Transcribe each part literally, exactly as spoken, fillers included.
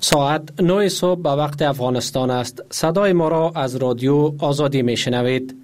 ساعت نه صبح به وقت افغانستان است. صدای ما را از رادیو آزادی می شنوید.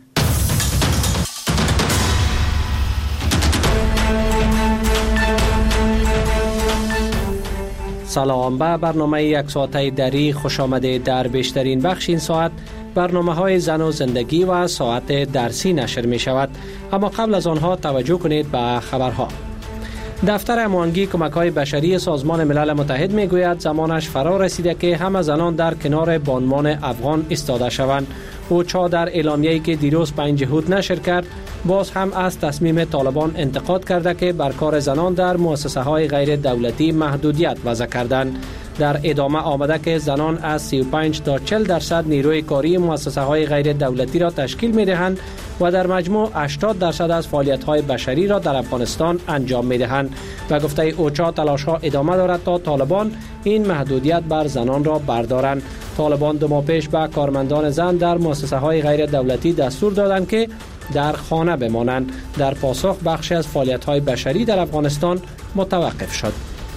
سلام، به برنامه یک ساعته دری خوش آمده. در بیشترین بخش این ساعت برنامه های زن و زندگی و ساعت درسی نشر می شود. اما قبل از آنها توجه کنید به خبرها. دفتر هماهنگی کمک‌های بشری سازمان ملل متحد می‌گوید زمانش فرا رسیده که همه زنان در کنار بانوان افغان ایستاده شوند. اوچا در اعلامیه‌ای که دیروز پنج جهود نشر کرد، باز هم از تصمیم طالبان انتقاد کرده که بر کار زنان در مؤسسه‌های غیر دولتی محدودیت وضع کردند. در ادامه آمده که زنان از سی و پنج تا چهل درصد نیروی کاری مؤسسه‌های غیر دولتی را تشکیل می‌دهند و در مجموع هشتاد درصد از فعالیت‌های بشری را در افغانستان انجام می‌دهند. و گفته اوچا تلاش‌ها ادامه دارد تا طالبان این محدودیت بر زنان را بردارند. طالبان دو ماه پیش به کارمندان زن در مؤسسه‌های غیر دولتی دستور دادند که در خانه بمانند. در پاسخ بخشی از فعالیت‌های بشری در افغانستان متوقف شد.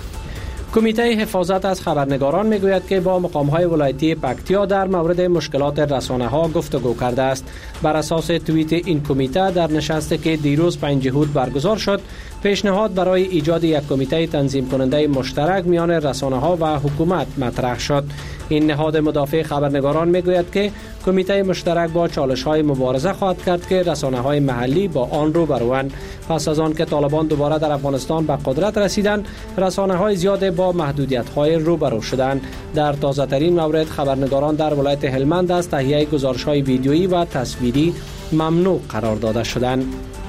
کمیته حفاظت از خبرنگاران میگوید که با مقام‌های ولایتی پکتیا در مورد مشکلات رسانه‌ها گفتگو کرده است. بر اساس توییت این کمیته در نشستی که دیروز پنج جهود برگزار شد، پیشنهاد برای ایجاد یک کمیته تنظیم کننده مشترک میان رسانه‌ها و حکومت مطرح شد. این نهاد مدافع خبرنگاران میگوید که کمیته مشترک با چالش‌های مبارزه خواهد کرد که رسانه‌های محلی با آن روبروند. پس از آن که طالبان دوباره در افغانستان به قدرت رسیدند، رسانه‌های زیاد با محدودیت‌های روبرو شدند. در تازه‌ترین مورد خبرنگاران در ولایت هلمند از تهیه گزارش‌های ویدیویی و تصویری ممنوع قرار داده شدند.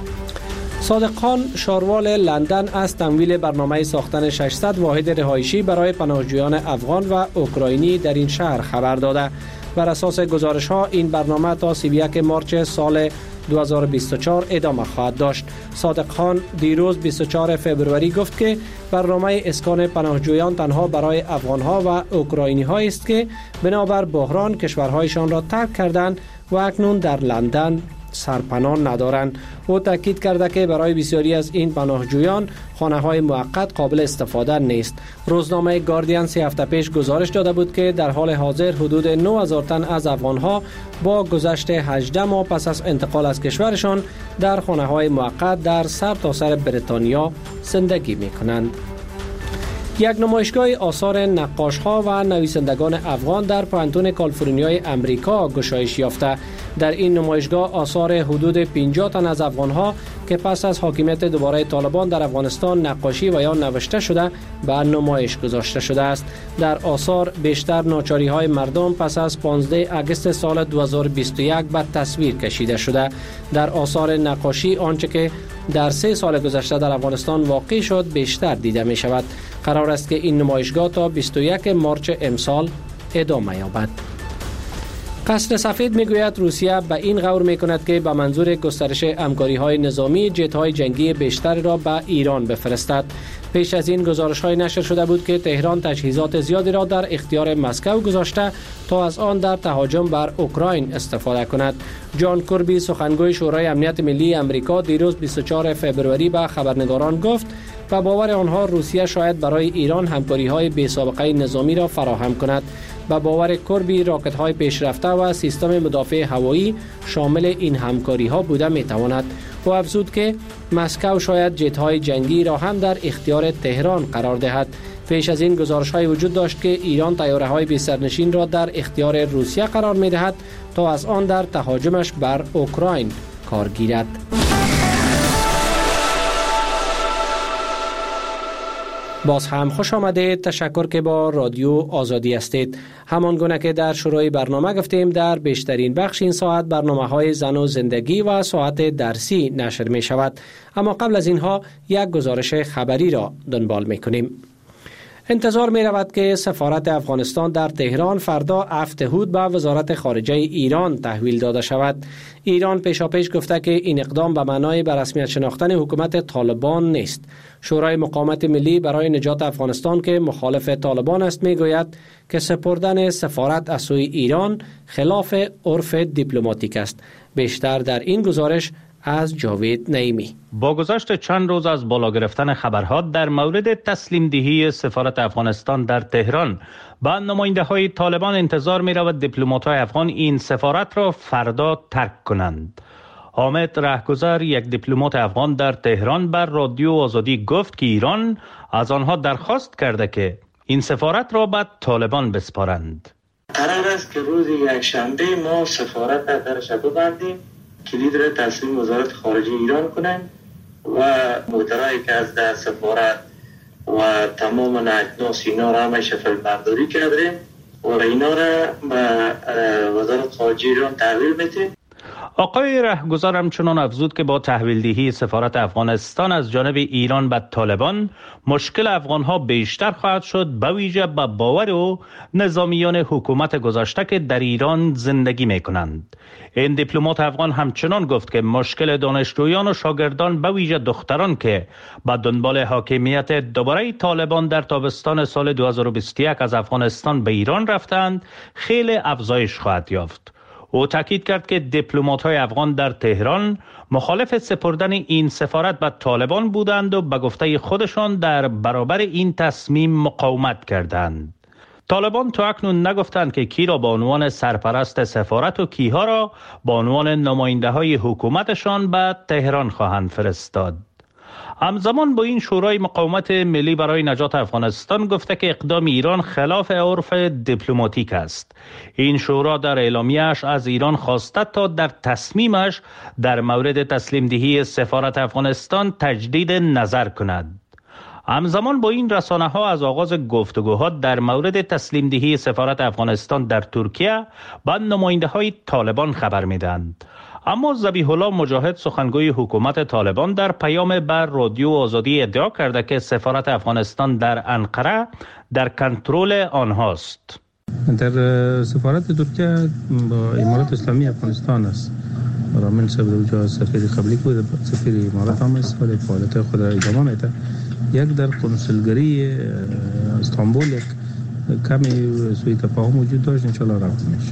صادق خان شاروال لندن از تمویل برنامه ساختن ششصد واحد رهایشی برای پناهجویان افغان و اوکراینی در این شهر خبر داده. بر اساس گزارش ها این برنامه تا سی و یک مارس سال دو هزار و بیست و چهار ادامه خواهد داشت. صادق خان دیروز بیست و چهارم فوریه گفت که برنامه اسکان پناهجویان تنها برای افغان ها و اوکراینی ها است که بنابر بحران کشورهایشان را ترک کردند و اکنون در لندن سرپناه ندارند. او تاکید کرده که برای بسیاری از این پناهجویان خانه‌های موقت قابل استفاده نیست. روزنامه گاردین سه هفته پیش گزارش داده بود که در حال حاضر حدود نه هزار تن از افغان‌ها با گذشت هجده ماه پس از انتقال از کشورشان در خانه‌های موقت در سرتاسر بریتانیا زندگی می‌کنند. یک نمایشگاه آثار نقاش‌ها و نویسندگان افغان در پوهنتون کالیفرنیای امریکا گشایش یافته. در این نمایشگاه آثار حدود پنجاه تن از افغان‌ها که پس از حاکمیت دوباره طالبان در افغانستان نقاشی و یا نوشته شده به نمایش گذاشته شده است. در آثار بیشتر ناچاری‌های مردم پس از پانزده آگوست سال دو هزار و بیست و یک به تصویر کشیده شده. در آثار نقاشی آنچه که در سه سال گذشته در افغانستان واقع شد بیشتر دیده می شود. قرار است که این نمایشگاه تا بیست و یک مارس امسال ادامه یابد. قصر سفید میگوید روسیه به این غور میکند که به منظور گسترش همکاری‌های نظامی جت‌های جنگی بیشتر را به ایران بفرستد. پیش از این گزارش‌های نشر شده بود که تهران تجهیزات زیادی را در اختیار مسکو گذاشته تا از آن در تهاجم بر اوکراین استفاده کند. جان کربی سخنگوی شورای امنیت ملی آمریکا دیروز بیست و چهارم فوریه به خبرنگاران گفت و باور آنها روسیه شاید برای ایران همکاری‌های بی‌سابقه نظامی را فراهم کند. با باور کربی راکت‌های پیشرفته و سیستم مدافع هوایی شامل این همکاری‌ها بوده می‌تواند. او افزود که مسکو شاید جت‌های جنگی را هم در اختیار تهران قرار دهد. پیش از این گزارش‌های وجود داشت که ایران طیاره‌های بی سرنشین را در اختیار روسیه قرار می‌دهد تا از آن در تهاجمش بر اوکراین کار گیرد. باز هم خوش آمدید. تشکر که با رادیو آزادی هستید. همان گونه که در شروع برنامه گفتیم در بیشترین بخش این ساعت برنامه های زن و زندگی و ساعت درسی نشر می شود. اما قبل از اینها یک گزارش خبری را دنبال می کنیم. انتظار می رود که سفارت افغانستان در تهران فردا هفت جهود به وزارت خارجه ایران تحویل داده شود. ایران پیشاپیش گفته که این اقدام به معنای به رسمیت شناختن حکومت طالبان نیست. شورای مقاومت ملی برای نجات افغانستان که مخالف طالبان است میگوید که سپردن سفارت از سوی ایران خلاف عرف دیپلماتیک است. بیشتر در این گزارش از جاوید نعیمی. با گذشت چند روز از بالا گرفتن خبرها در مورد تسلیم دهی سفارت افغانستان در تهران با نماینده های طالبان انتظار می رود دیپلمات های افغان این سفارت را فردا ترک کنند. حامد رهگذر، یک دیپلمات افغان در تهران، بر رادیو آزادی گفت که ایران از آنها درخواست کرده که این سفارت را به طالبان بسپارند. قرار است که روز یکشنبه ما سفارت را درش ببندیم، کلید را تسلیم وزارت خارجه ایران کنیم و محتوایی که از در سفارت و تمام اجناس اینا را همش فیلمبرداری کردیم و اینا را به وزارت خارجه ایران تحویل میدیم. آقای رهگذر همچنان افزود که با تحویل دهی سفارت افغانستان از جانب ایران به طالبان مشکل افغانها بیشتر خواهد شد، به ویژه به باور او نظامیان حکومت گذشته که در ایران زندگی می کنند. این دیپلمات افغان همچنان گفت که مشکل دانشجویان و شاگردان به ویژه دختران که به دنبال حاکمیت دوباره طالبان در تابستان سال دو هزار و بیست و یک از افغانستان به ایران رفتند خیلی افزایش خواهد یافت. او تاکید کرد که دیپلمات‌های افغان در تهران مخالف سپردن این سفارت به طالبان بودند و به گفته خودشان در برابر این تصمیم مقاومت کردند. طالبان تا اکنون نگفتند که کی را به عنوان سرپرست سفارت و کیها را به عنوان نماینده‌های حکومتشان به تهران خواهند فرستاد. همزمان با این شورای مقاومت ملی برای نجات افغانستان گفته که اقدام ایران خلاف عرف دیپلماتیک است. این شورا در اعلامیه‌اش از ایران خواسته تا در تصمیمش در مورد تسلیم دهی سفارت افغانستان تجدید نظر کند. همزمان با این رسانه ها از آغاز گفتگوها در مورد تسلیم دهی سفارت افغانستان در ترکیه با نماینده های طالبان خبر میدند. اما ذبیح الله مجاهد، سخنگوی حکومت طالبان، در پیام بر رادیو آزادی ادعا کرده که سفارت افغانستان در انقره در کنترل آنهاست. در سفارت ترکیه با امارات اسلامی افغانستان است. رامین صاحب در سفیر قبلی بود، سفیر امارات هم است و فعالیت خود را ادامه میده. یک در کنسولگری استانبول یک کمی سوء تفاهم وجود داشت، ان شاء الله رفع میشه.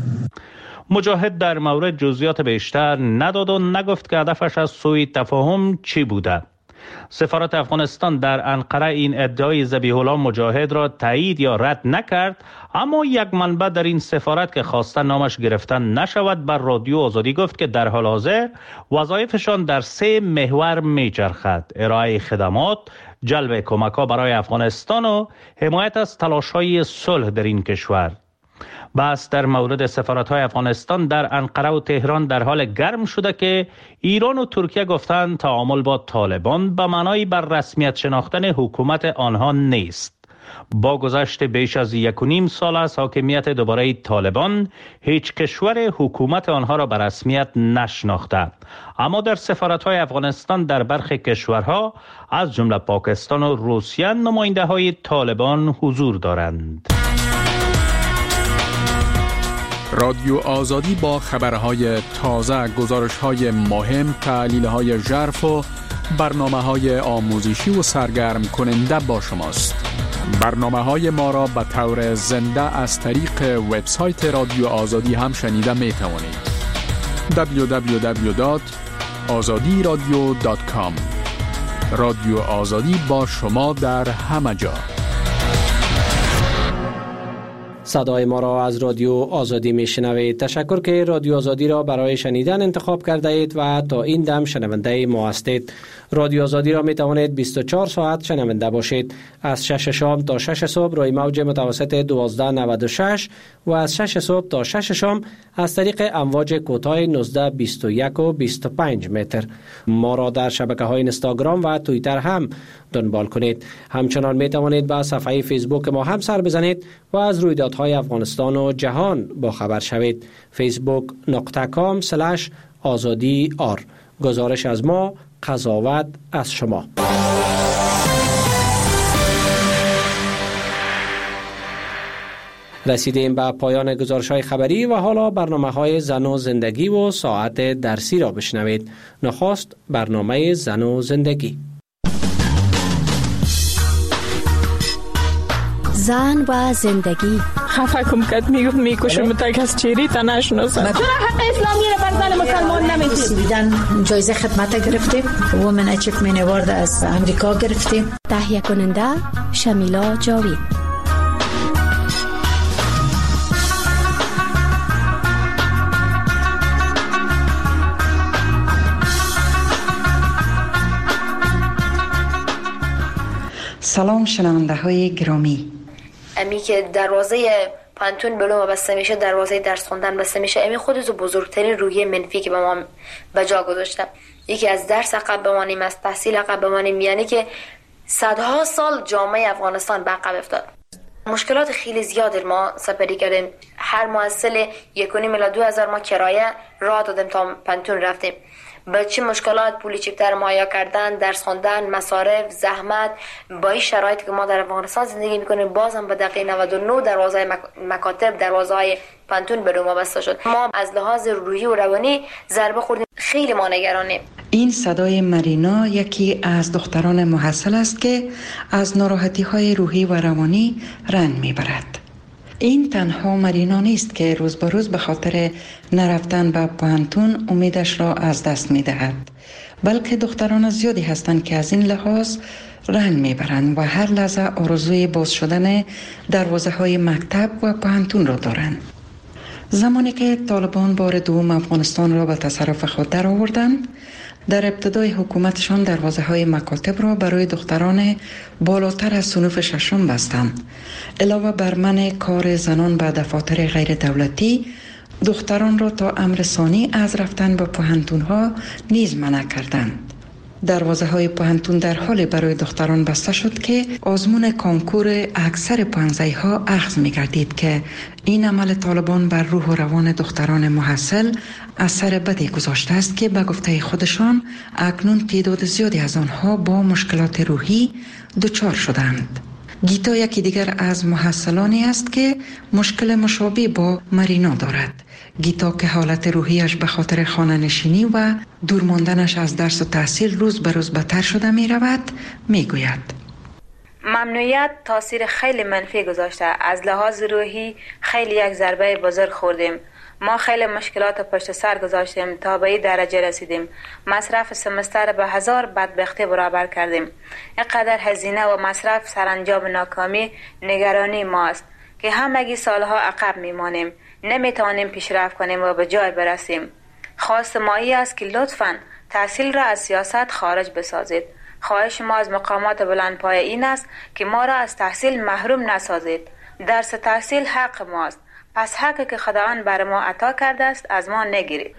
مجاهد در مورد جزئیات بیشتر نداد و نگفت که هدفش از سوء تفاهم چی بوده. سفارت افغانستان در انقره این ادعای ذبیح الله مجاهد را تایید یا رد نکرد، اما یک منبع در این سفارت که خواسته نامش گرفته نشود بر رادیو آزادی گفت که در حال حاضر وظایفشان در سه محور میچرخد: ارائه خدمات، جلب کمک‌ها برای افغانستان و حمایت از تلاش‌های صلح در این کشور. بحث در مورد سفارت‌های افغانستان در انقره و تهران در حال گرم شده که ایران و ترکیه گفتند تعامل با طالبان به معنای بر رسمیت شناختن حکومت آنها نیست. با گذشت بیش از یک و نیم سال از حاکمیت دوباره طالبان، هیچ کشور حکومت آنها را به رسمیت نشناخته. اما در سفارت‌های افغانستان در برخی کشورها از جمله پاکستان و روسیه نماینده‌های طالبان حضور دارند. رادیو آزادی با خبرهای تازه، گزارش‌های مهم، تحلیل‌های ژرف و برنامه‌های آموزشی و سرگرم کننده با شماست. برنامه‌های ما را به طور زنده از طریق وبسایت رادیو آزادی هم شنیده می‌توانید. دبلیو دبلیو دبلیو دات آزادی رادیو دات کام. رادیو آزادی با شما در همه جا. صدای ما را از رادیو آزادی میشنوید. تشکر که رادیو آزادی را برای شنیدن انتخاب کرده اید و تا این دم شنونده ما هستید. رادیو آزادی را می توانید بیست و چهار ساعت شنونده باشید. از شش شام تا شش صبح روی موج متوسط دوازده نود و شش و از شش صبح تا شش شام از طریق امواج کوتاه نوزده بیست و یک و بیست و پنج متر. ما را در شبکه‌های اینستاگرام و توییتر هم دنبال کنید. همچنان می توانید به صفحه فیسبوک ما هم سر بزنید و از رویدادهای افغانستان و جهان با خبر شوید. فیسبوک نقطه کام سلش آزادی آر. گزارش از ما، قضاوت از شما. رسیدیم به پایان گزارش‌های خبری و حالا برنامه‌های زن و زندگی و ساعت درسی را بشنوید. نخست برنامه زن و زندگی. زن و زندگی، خفه کم کرد، میگفت میکشم تا کس چیری تا نشناسم. چرا حق اسلامی رو بر زن مسلمان نمیدید؟ سویدن جایزه خدمت گرفتیم، وومن اچیومنت اوارد از امریکا گرفتیم. تهیه کننده شمیلا جاوید. سلام شنونده های گرامی. امی که دروازه پانتون بلوم بسته میشه، دروازه درس خوندن بسته میشه، امی خودش بزرگترین روحیه منفی که به ما به جا گذاشته. یکی از درس عقب بمانیم، از تحصیل عقب بمانیم، یعنی که صدها سال جامعه افغانستان به عقب افتاد. مشکلات خیلی زیادی ما سپری کردیم. هر محصل یکونی میلا دو هزار ما کرایه راه دادیم تا پانتون رفتیم. با چه مشکلات پولی چکتر مایا کردن، درس خواندن، مصارف، زحمت، با این شرایطی که ما در افغانستان زندگی میکنیم، بازم به دقیقه نود و نه دروازه مکاتب، دروازه های پانتون به ما بسته شد. ما از لحاظ روحی و روانی ضربه خوردیم. خیلی ما نگرانیم. این صدای مرینا یکی از دختران محصل است که از ناراحتی های روحی و روانی رنج میبرد. این تنها مرینا نیست که روز به روز به خاطر نرفتن به پانتون امیدش را از دست می دهد، بلکه دختران زیادی هستند که از این لحاظ رنج می برند و هر لحظه آرزوی باز شدن دروازه های مکتب و پانتون را دارند. زمانی که طالبان بار دوم افغانستان را به تصرف خود در آوردند، در ابتدای حکومتشان دروازه های مکاتب را برای دختران بالاتر از صنوف ششم بستند. علاوه بر منع کار زنان به دفاتر غیر دولتی، دختران را تا امر ثانی از رفتن به پوهنتون ها نیز منع کردند. دروازه های پوهنتون در حال برای دختران بسته شد که آزمون کنکور اکثر پانزده ها اخذ می گردید که این عمل طالبان بر روح و روان دختران محصل اثر بدی گذاشته است که به گفته خودشان اکنون تعداد زیادی از آنها با مشکلات روحی دچار شدند. گیتا یکی دیگر از محصلانی است که مشکل مشابه با مرینا دارد. گیتا که حالت روحیش به خاطر خانه نشینی و دور ماندنش از درس و تحصیل روز به روز بدتر شده می رود، می گوید. ممنوعیت تاثیر خیلی منفی گذاشته. از لحاظ روحی خیلی یک ضربه بزرگ خوردیم. ما خیلی مشکلات پشت سر گذاشتیم تا به این درجه رسیدیم. مصرف سمستر به هزار بدبختی برابر کردیم. اینقدر هزینه و مصرف سرانجام ناکامی نگرانی ماست که همگی سالها عقب میمانیم. نمیتوانیم پیشرفت کنیم و به جای برسیم. خواست ما ای است که لطفاً تحصیل را از سیاست خارج بسازید. خواهش ما از مقامات بلندپایه این است که ما را از تحصیل محروم نسازید. درس تحصیل حق ماست. پس حقی که خداوند بر ما عطا کرده است از ما نگیرید.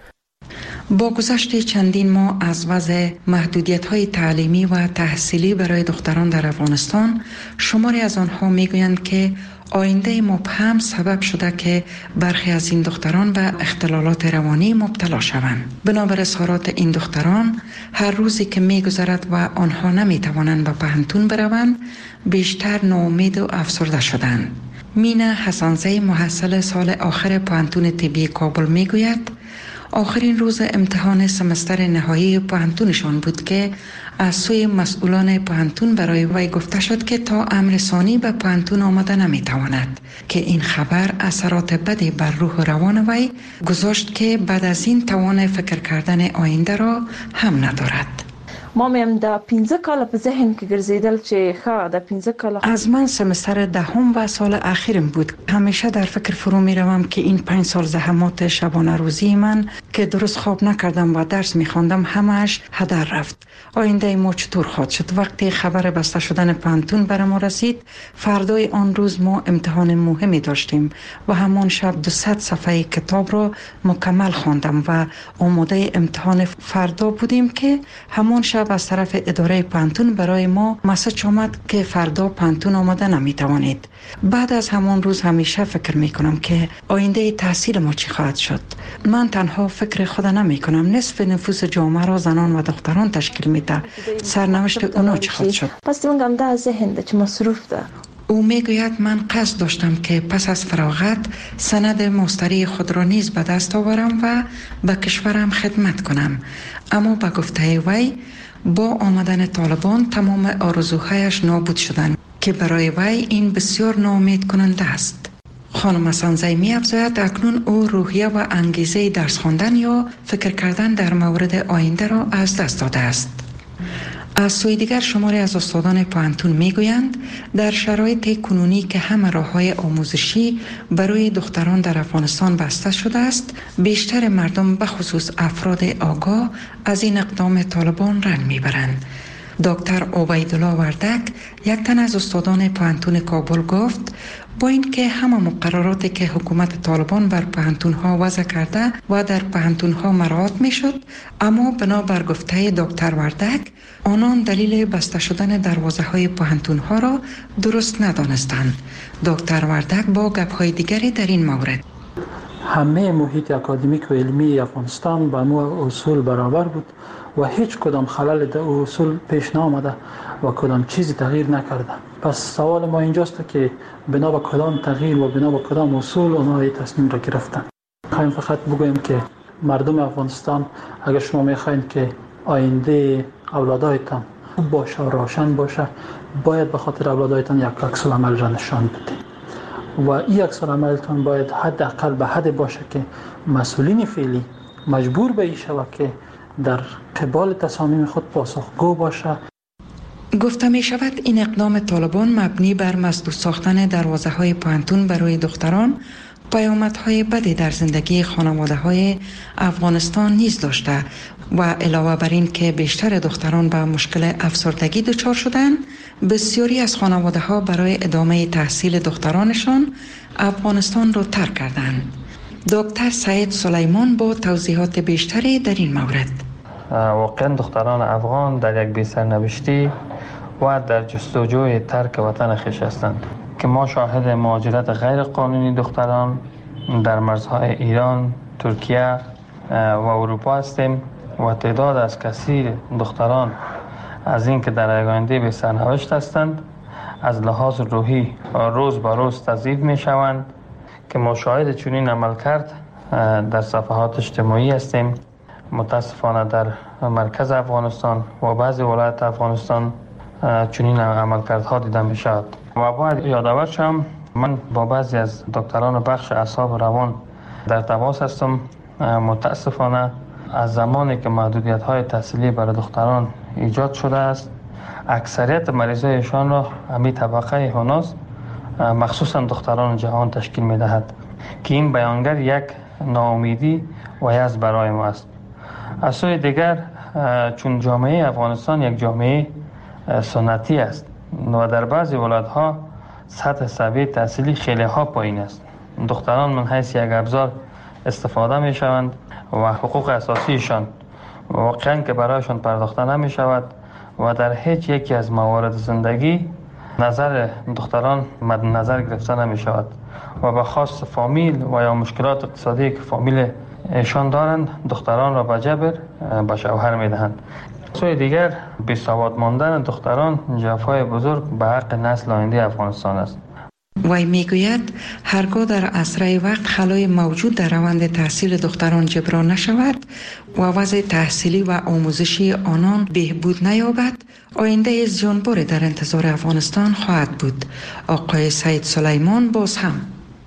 با گذشت چندین ماه از وضع محدودیت‌های تعلیمی و تحصیلی برای دختران در افغانستان، شماری از آنها می‌گویند که آینده مبهم سبب شده که برخی از این دختران به اختلالات روانی مبتلا شوند. بنابر اظهارات این دختران، هر روزی که می‌گذرد و آنها نمی‌توانند به پوهنتون بروند، بیشتر ناامید و افسرده شدند. مینا حسنزی محصل سال آخر پوهنتون طبی کابل میگوید آخرین روز امتحان سمستر نهایی پوهنتونشان بود که از سوی مسئولان پوهنتون برای وی گفته شد که تا امر ثانی به پوهنتون آمده نمیتواند، که این خبر اثرات بدی بر روح و روان وی گذاشت که بعد از این توان فکر کردن آینده را هم ندارد. ما میم دا پینزه کالا په ذهن کې ګرځیدل چې ښه دا پینزه کالا. از من سمستر دهم و سال اخیرم بود. همیشه در فکر فرو می روم که این پنج سال زحمات شبانه روزی من که درست خواب نکردم و درس می خواندم همش هدر رفت. آینده ما چطور خواهد شد؟ وقتی خبر بسته شدن پوهنتون بر ما رسید، فردای آن روز ما امتحان مهمی داشتیم و همان شب دویست صفحه کتاب را مکمل خواندم و آماده امتحان فردا بودیم که همان شب از طرف اداره پوهنتون برای ما مسج آمد که فردا پوهنتون آمده نمیتوانید. بعد از همان روز همیشه فکر میکنم که آینده تحصیل ما چی خواهد شد. من تنها فکر خود نمی کنم، نصف نفوس جامعه را زنان و دختران تشکیل میده. سرنوشت اونا چی خواهد شد؟ پس من گم ده ذهن ده چه مصروف ده. او میگوید من قصد داشتم که پس از فراغت سند ماستری خود را نیز به دست آورم و به کشورم خدمت کنم، اما به گفته وی با آمدن طالبان تمام آرزوهایش نابود شدند که برای وی این بسیار ناامید کننده است. خانم سانزی می افزاید اکنون او روحیه و انگیزه درس خواندن یا فکر کردن در مورد آینده را از دست داده است. از سوی دیگر شماری از استادان پوهنتون می گویند در شرایط کنونی که همه راه‌های آموزشی برای دختران در افغانستان بسته شده است، بیشتر مردم به خصوص افراد آگاه از این اقدام طالبان رنج می برند. دکتر عبیدالله وردک، یک تن از استادان پوهنتون کابل گفت با اینکه همه مقرراتی که حکومت طالبان بر پوهنتون‌ها وضع کرده و در پوهنتون‌ها مراعات می‌شد، اما بنا بر گفته دکتر وردک آنان دلیل بسته شدن دروازه‌های پوهنتون‌ها را درست ندانستند. دکتر وردک با گپ‌های دیگری در این مورد: همه محیط اکادمیک و علمی افغانستان با مو اصول برابر بود و هیچ کدام خلل در اصول پیش نامده و کدام چیزی تغییر نکرده. پس سوال ما اینجاست که بنا به کدام تغییر و بنا به کدام اصول اونها این تصمیم را گرفتن. خواهیم فقط بگویم که مردم افغانستان، اگر شما میخواین که آینده اولادایتان خوب باشه و روشن باشه، باید به خاطر اولادایتان یک عکس العمل را نشان بدید و این عکس العملتان باید حداقل به حد باشه که مسئولین فعلی مجبور به این شود که در قبال تصامیم خود پاسخگو باشه. گفته می شود این اقدام طالبان مبنی بر مسدود ساختن دروازه های پوهنتون برای دختران پیامدهای بدی در زندگی خانواده های افغانستان نیز داشته و علاوه بر این که بیشتر دختران به مشکل افسردگی دچار شدند، بسیاری از خانواده ها برای ادامه تحصیل دخترانشان افغانستان را ترک کردند. دکتر سعید سلیمان با توضیحات بیشتری در این مورد: واقعا دختران افغان در یک بی سرنوشتی و در جستجوی ترک وطن خویش هستند که ما شاهد مهاجرت غیر قانونی دختران در مرزهای ایران، ترکیه و اروپا هستیم و تعداد از کثیر دختران از این که در آینده به سرنوشت هستند از لحاظ روحی روز به روز تضعیف می شوند که ما شاهد چنین عملکرد در صفحات اجتماعی هستیم. متاسفانه در مرکز افغانستان و بعضی ولایت افغانستان چنین عملکردها دیده می شود و باید یادآور شم من با بعضی از دکتران بخش اعصاب روان در تماس هستم. متاسفانه از زمانی که محدودیت های تحصیلی برای دختران ایجاد شده است، اکثریت مریضایشان را همین طبقه هناس مخصوصا دختران جوان تشکیل می دهد که این بیانگر یک ناامیدی و یأس برای ما است. از سوی دیگر چون جامعه افغانستان یک جامعه سنتی است و در بعضی ولایت ها سطح سویه تحصیلی خیلی ها پایین است، دختران من حیث یک ابزار استفاده می شوند و حقوق اساسیشان واقعا که برایشان پرداخته نمی شود و در هیچ یکی از موارد زندگی نظر دختران مد نظر گرفته نمی شود و به خواست فامیل و یا مشکلات اقتصادی که فامیل ایشان دارند دختران را به جبر به شوهر می دهند. سوی دیگر بی‌سواد ماندن دختران جفای بزرگ به حق نسل آینده افغانستان است. وی میگوید هرگاه در اسرع وقت خلای موجود در روند تحصیل دختران جبران نشود و وضع تحصیلی و آموزشی آنان بهبود نیابد، آینده زیانبار در انتظار افغانستان خواهد بود. آقای سعید سلیمان باز هم: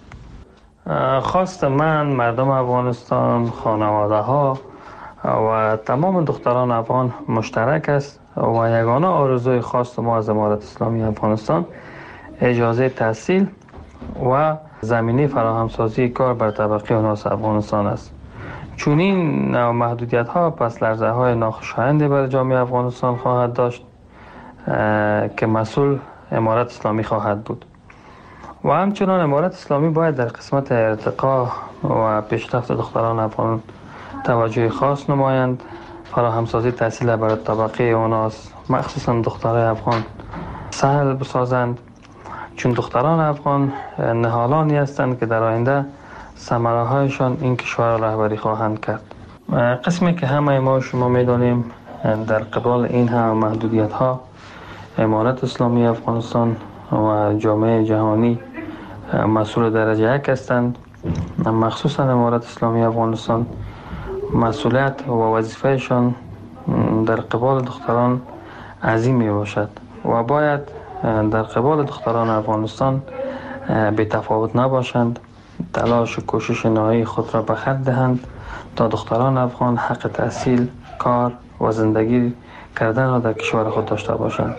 خواست من، مردم افغانستان، خانواده ها و تمام دختران افغان مشترک است و یگانه آرزوی خواست ما از امارت اسلامی افغانستان اجازه تحصیل و زمینه فراهمسازی کار بر طبقه اوناس افغانستان است. چون این محدودیت ها پس لرزه های ناخوشایندی بر جامعه افغانستان خواهد داشت که مسئول امارت اسلامی خواهد بود و همچنان امارت اسلامی باید در قسمت ارتقا و پیشرفت دختران افغان توجه خاص نمایند، فراهمسازی تحصیل برای طبقه اوناس مخصوصا دخترای افغان سهل بسازند، چون دختران افغان نهالانی هستند که در آینده ثمره هایشان این کشور رهبری خواهند کرد. قسمی که همه ما شما میدانیم در قبال این هم محدودیت ها امارت اسلامی افغانستان و جامعه جهانی مسئول درجه یک هستند، مخصوصا امارت اسلامی افغانستان مسئولیت و وظیفهشان در قبال دختران عظیم می باشد و باید در قبال دختران افغانستان بی تفاوت نباشند، تلاش و کوشش نهایی خود را به خرج دهند تا دختران افغان حق تحصیل، کار و زندگی کردن را در کشور خود داشته باشند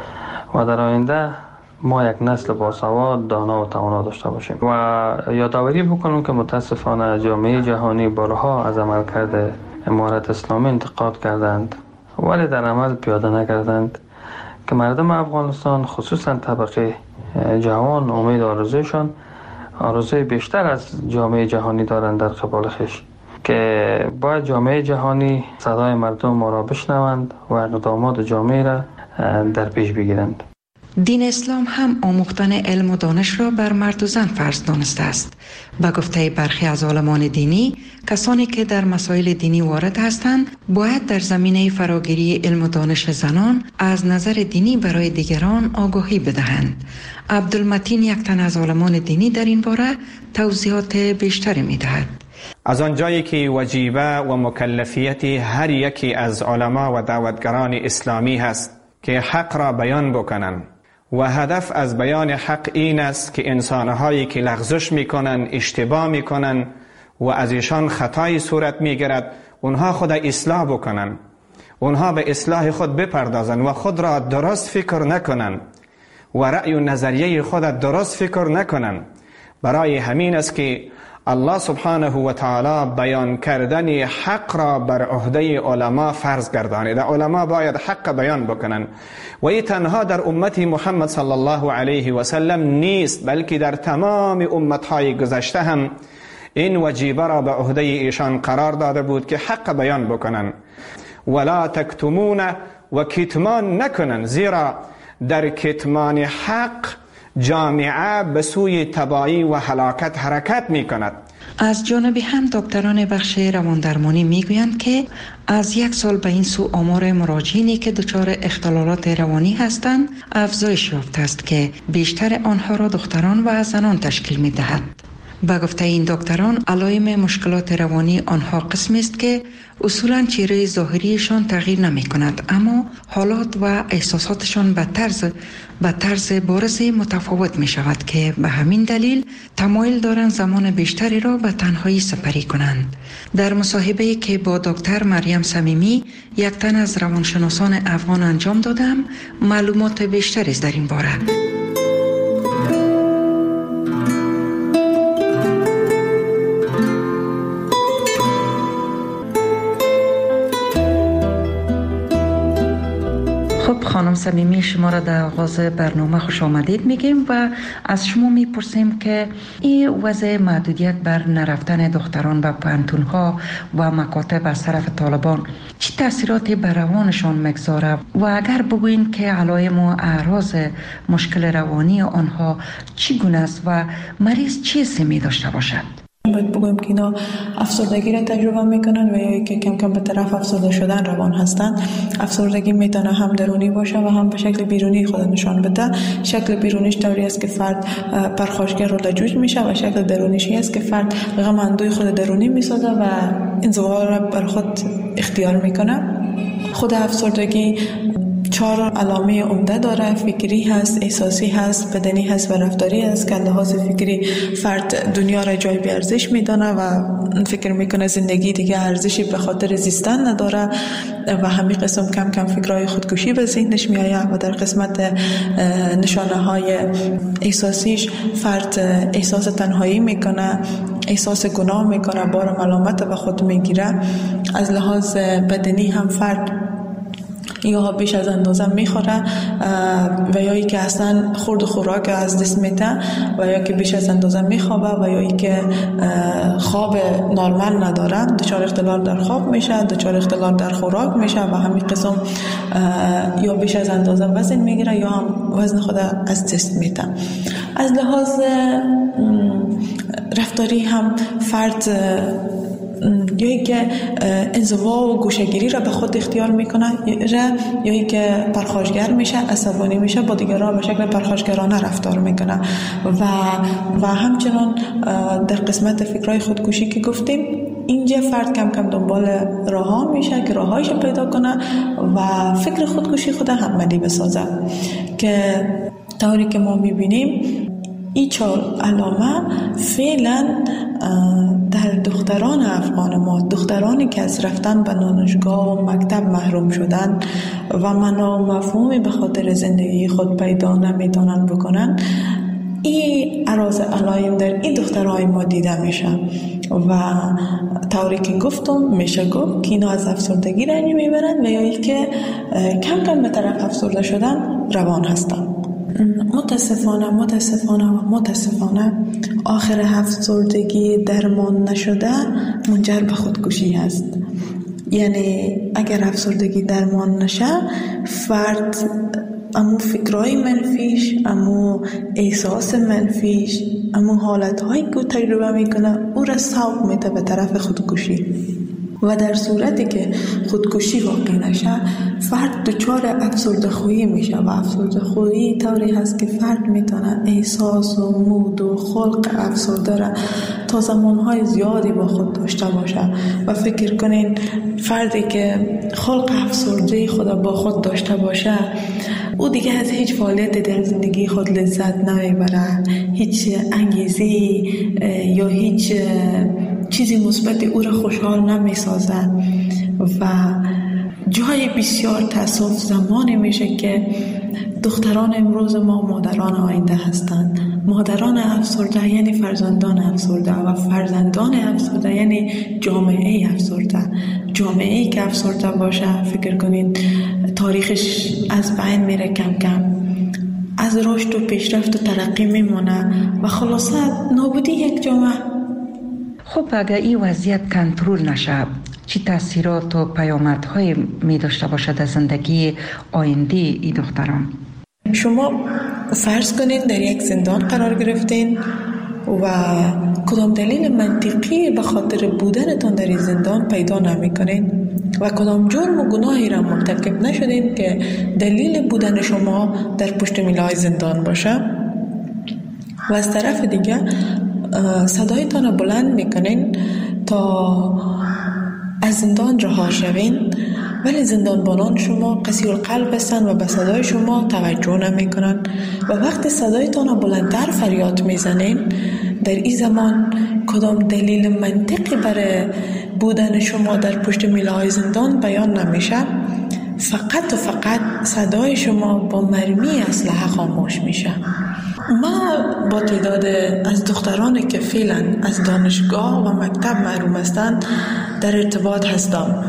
و در آینده ما یک نسل باسواد، دانا و توانا داشته باشیم. و یادآوری بکنم که متاسفانه جامعه جهانی بارها از عملکرد امارت اسلامی انتقاد کردند ولی در عمل پیاده نکردند که مردم افغانستان خصوصا طبقه جوان امید آرزویشان آرزوی بیشتر از جامعه جهانی دارند در قبال خویش، که باید جامعه جهانی صدای مردم ما را بشنوند و اقدامات جامعه را در پیش بگیرند. دین اسلام هم آموختن علم و دانش را بر مرد و زن فرض دانسته است. به گفته برخی از عالمان دینی، کسانی که در مسائل دینی وارد هستند باید در زمینه فراگیری علم و دانش زنان از نظر دینی برای دیگران آگاهی بدهند. عبدالمتین، یک تن از عالمان دینی، در این باره توضیحات بیشتری می دهد. از آنجایی که وجیبه و مکلفیت هر یکی از علما و دعوتگران اسلامی هست که حق را بیان بکنند و هدف از بیان حق این است که انسانهایی که لغزش میکنن، اشتباه میکنن و از ایشان خطای صورت میگیرد، اونها خود اصلاح بکنن، اونها به اصلاح خود بپردازن و خود را درست فکر نکنن و رأی و نظریه خود درست فکر نکنن. برای همین است که الله سبحانه و تعالی بیان کردن حق را بر عهده علما فرض گردانیده. علما باید حق بیان بکنن و این تنها در امت محمد صلی الله علیه و سلم نیست، بلکه در تمام امتهای گذشته هم این وجیبه را به عهده ایشان قرار داده بود که حق بیان بکنن. ولا تکتمون و کتمان نکنن، زیرا در کتمان حق جامعه به سوی تباهی و هلاکت حرکت می کند. از جانبی هم دکتران بخش رواندرمانی می گویند که از یک سال به این سو آمار مراجعینی که دچار اختلالات روانی هستند افزایش یافته است که بیشتر آنها را دختران و زنان تشکیل می دهد. به گفته این دکتران، علائم مشکلات روانی آنها قسمی است که اصولاً چهره ظاهریشان تغییر نمی کند، اما حالات و احساساتشان به طرز به طرز بارز متفاوت می شود که به همین دلیل تمایل دارند زمان بیشتری را به تنهایی سپری کنند. در مصاحبه‌ای که با دکتر مریم صمیمی، یک تن از روانشناسان افغان انجام دادم، معلومات بیشتری در این باره. خب خانم صمیمی، شما را در آغاز برنامه خوش آمدید میگیم و از شما میپرسیم که این وضع محدودیت بر نرفتن دختران به پانتونها و مکاتب از طرف طالبان چه تاثیراتی بر روانشان میگذاره و اگر بگوین که علائم و اعراض مشکل روانی آنها چگونه است و مریض چه سمی داشته باشد؟ باید بگویم که اینا افسردگی را تجربه میکنن و یا که کم کم به طرف افسرده شدن روان هستند. افسردگی میتونه هم درونی باشه و هم به شکل بیرونی خود نشان بده. شکل بیرونیش طوری است که فرد پرخاشگر و لجوج میشه و شکل درونیش است که فرد غم اندوی خود درونی میسازه و انزوا را بر خود اختیار میکنه. خود افسردگی چهار علامه عمده داره: فکری هست، احساسی هست، بدنی هست و رفتاری هست. که لحاظ فکری فرد دنیا را جای بی ارزش میدانه و فکر میکنه زندگی دیگه ارزشی به خاطر زیستن نداره و همین قسم کم کم فکرهای خودکشی به ذهنش میآید. و در قسمت نشانه های احساسیش فرد احساس تنهایی میکنه، احساس گناه میکنه، بار ملامت به خود میگیره. از لحاظ بدنی هم فرد یا بیش از اندازه میخوره و یا ای که اصلا خورد و خوراک از دست میده و یا که بیش از اندازه میخوابه و یا ای که خواب نرمال نداره، دچار اختلال در خواب میشه، دچار اختلال در خوراک میشه و همین قسم یا بیش از اندازه وزن میگیره یا هم وزن خود از دست میده. از لحاظ رفتاری هم فرد یا که انزوا و گوشه‌گیری را به خود اختیار میکنه یا که پرخاشگر میشه، عصبانی میشه، با دیگران به شکل پرخاشگرانه رفتار میکنه و و همچنان در قسمت فکرهای خودکشی که گفتیم، اینجا فرد کم کم دنبال راه ها میشه که راهایش پیدا کنه و فکر خودکشی خود هم عملی بسازه. که طوری که ما میبینیم این چهار علامه فعلا در دختران افغان ما، دخترانی که از رفتن به دانشگاه و مکتب محروم شدن و معنا و مفهومی به خاطر زندگی خود پیدا نمیتونن بکنن، این عراض علائم در این دخترهای ما دیده میشه و طوری که گفتم میشه گفت که اینا از افسردگی رنج میبرن و یا ای که کم کم به طرف افسرده شدن روان هستن. متاسفانه متاسفانه و متاسفانه آخر افسردگی درمان نشده منجر به خودکشی هست. یعنی اگر افسردگی درمان نشه، فرد امو فکرهای منفیش، امو احساس منفیش، امو حالتهایی که تجربه میکنه او را سوق میده به طرف خودکشی و در صورتی که خودکشی واقع نشه فرد دچار افسرده خویی میشه و افسرده خویی طوری هست که فرد میتونه احساس و مود و خلق افسرده را تا زمانهای زیادی با خود داشته باشه و فکر کنین فردی که خلق افسرده خود با خود داشته باشه او دیگه از هیچ فعالیت در زندگی خود لذت نمیبره، هیچ انگیزه یا هیچ چیزی مثبت او را خوشحال نمیسازه و جای بسیار تأسف زمانی میشه که دختران امروز ما مادران آینده هستند. مادران افسرده یعنی فرزندان افسرده و فرزندان افسرده یعنی جامعه افسرده. جامعه‌ای که افسرده باشه فکر کنین تاریخش از بین میره کم کم، از رشد و پیشرفت و ترقی میمونه و خلاصه نابودی یک جامعه. خب اگر این وضعیت کنترل نشه چی تاثیرات و پیامدهای می داشته باشد در زندگی آینده این دختران؟ شما فرض کنین در یک زندان قرار گرفتین و کدام دلیل منطقی به خاطر بودنتان در این زندان پیدا نمی کنین و کدام جرم و گناهی را مرتکب نشدین که دلیل بودن شما در پشت میلای زندان باشه و از طرف دیگه صدایتان را بلند میکنین تا از زندان رها شوین، ولی زندانبانان شما قسی القلب هستند و به صدای شما توجه نمیکنن و وقتی صدایتان را بلندتر فریاد میزنین در این زمان کدام دلیل منطقی برای بودن شما در پشت میله‌های زندان بیان نمیشه، فقط و فقط صدای شما با مرمی اسلحه خاموش میشه. ما با تعداد از دخترانی که فعلا از دانشگاه و مکتب محروم هستند در ارتباط هستم.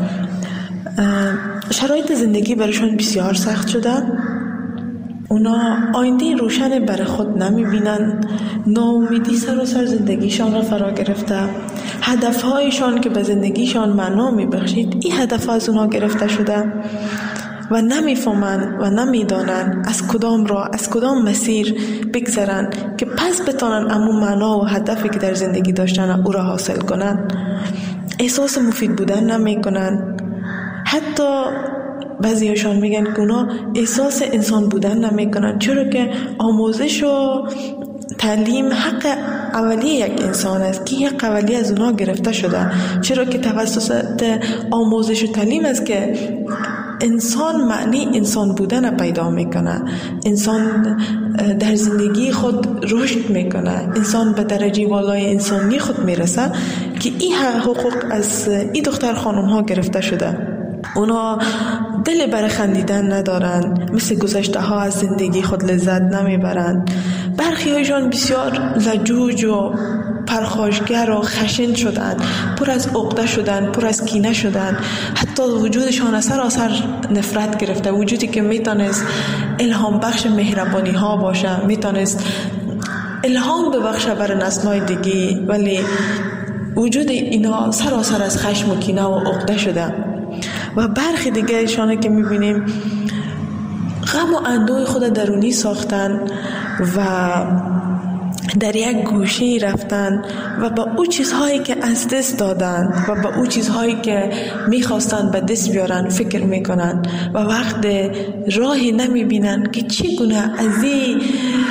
شرایط زندگی برایشان بسیار سخت شده، اونا آینده روشن برای خود نمی بینن، ناامیدی سراسر زندگیشان را فرا گرفته، هدفهایشان که به زندگیشان معنا می بخشید این هدف از اونا گرفته شده و نمیفهمن و نمیدانن از کدام راه از کدام مسیر بگذرن که پس بتانن امون معنا و هدفی که در زندگی داشتن او را حاصل کنن. احساس مفید بودن نمی کنن، حتی بعضیشان میگن که اونا احساس انسان بودن نمی کنن، چرا که آموزش و تعلیم حق اولی یک انسان است که حق اولی از اونا گرفته شده، چرا که توسط آموزش و تعلیم است که انسان معنی انسان بودن پیدا میکنه، انسان در زندگی خود رشد میکنه، انسان به درجه والای انسانی خود میرسه که این حقوق از این دختر خانم ها گرفته شده. اونا دل برای خندیدن ندارن، مثل گذشته ها از زندگی خود لذت نمیبرن. برخی هایشان بسیار لجوج و پرخاشگر و خشن شدن، پر از عقده شدن، پر از کینه شدن، حتی وجودشان سراسر نفرت گرفته، وجودی که میتونست الهام بخش مهربانی ها باشه، میتونست الهام ببخشه برای نسل‌های دیگه، ولی وجود اینا سراسر از خشم و کینه و عقده شده. و برخی دیگه ایشانه که میبینیم غم و اندوه خود درونی ساختن و در یک گوشه رفتن و با او چیزهایی که از دست دادن و با او چیزهایی که میخواستن به دست بیارن فکر میکنن و وقت راهی نمیبینن که چگونه از این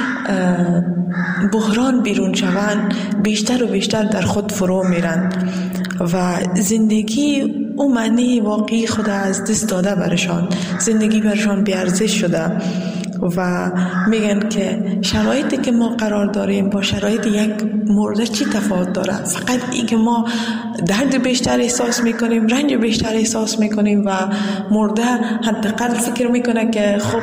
بحران بیرون شون، بیشتر و بیشتر در خود فرو میرن و زندگی او معنی واقعی خود از دست داده برشان، زندگی برشان بیارزش شده و میگن که شرایطی که ما قرار داریم با شرایط یک مرده چی تفاوت داره. فقط این که ما درد بیشتر احساس میکنیم، رنج بیشتر احساس میکنیم و مرده حداقل فکر میکنه که خب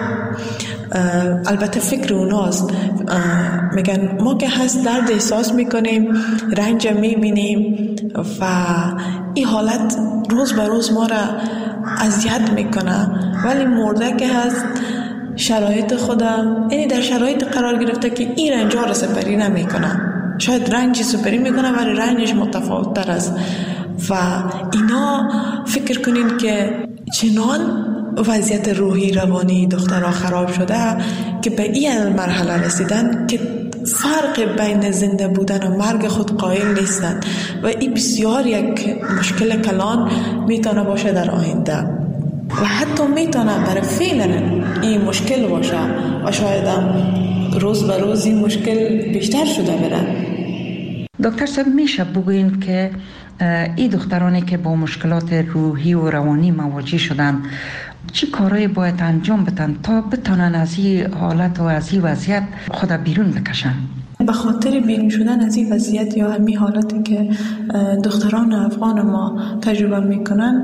البته فکر اوناست، میگن ما که هست درد احساس میکنیم، رنج میبینیم و این حالت روز به روز ما را اذیت میکنه، ولی مرده که هست شرایط خودم یعنی در شرایط قرار گرفته که این رنجا را سپری نمیکنه، شاید رنجی سپری میکنه ولی رنجش متفاوت تر است. و اینا فکر کنین که چنان وضعیت روحی روانی دخترها خراب شده که به این مرحله رسیدن که فرق بین زنده بودن و مرگ خود قائل نیستند و این بسیار یک مشکل کلان میتونه باشه در آینده و حتی میتونه برای فعلا این مشکل باشه و شاید هم روز به روز این مشکل بیشتر شده بره. دکتر صاحب میشه بگوین که این دخترانی که با مشکلات روحی و روانی مواجه شدن چی کارایی باید انجام بدن تا بتونن از این حالت و از این وضعیت خود بیرون بکشن؟ به خاطر بیرون شدن از این وضعیت یا همین حالتی که دختران افغان ما تجربه میکنن،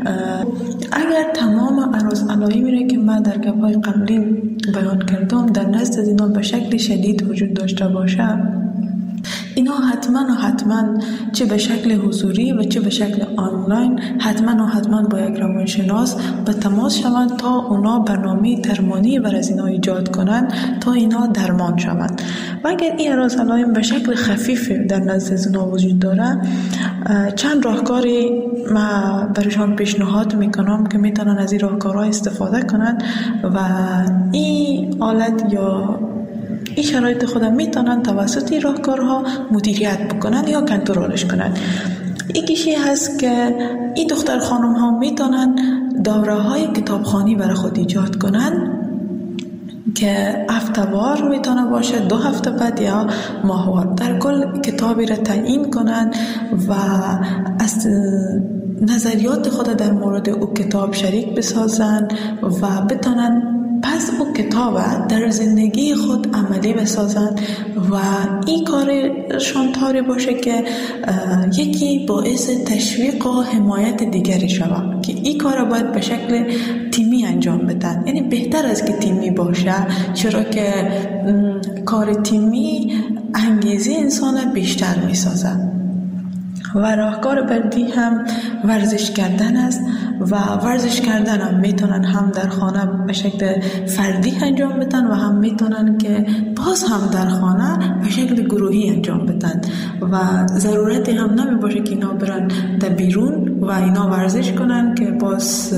اگر تمام عرض علایمی را که من در گپ‌های قبلی بیان کردم در نزد اینا به شکل شدید وجود داشته باشه، اینا حتما و حتما چه به شکل حضوری و چه به شکل آنلاین حتما و حتما با یک روانشناس به تماس شوند تا اونا برنامه درمانی بر از اینا ایجاد کنند تا اینا درمان شوند. و اگر این اعراض علائم به شکل خفیف در نزد اینا وجود داره، چند راهکاری ما برشان پیشنهاد میکنم که میتونن از این راهکارها استفاده کنند و این حالت یا این شرایط خودم میتونن توسط این راهکارها مدیریت بکنن یا کنترلش کنن. یکیشی هست که این دختر خانم ها میتونن دوره های کتابخوانی برای خود ایجاد کنن که هفته‌وار میتونه باشه، دو هفته بعد یا ماهوار، در کل کتابی را تعیین کنن و از نظریات خود در مورد او کتاب شریک بسازن و بتونن پس او کتاب در زندگی خود عملی بسازن و این کارشان طوری باشه که یکی باعث تشویق و حمایت دیگری شود که این کار باید به شکل تیمی انجام بدن. یعنی بهتر از که تیمی باشه، چرا که کار تیمی انگیزه انسان بیشتر میسازه. و راهکار بعدی هم ورزش کردن است و ورزش کردن هم میتونن هم در خانه به شکل فردی انجام بدن و هم میتونن که باز هم در خانه به شکل گروهی انجام بدن و ضرورتی هم نمی باشه که اینا برن در بیرون و اینا ورزش کنن که باز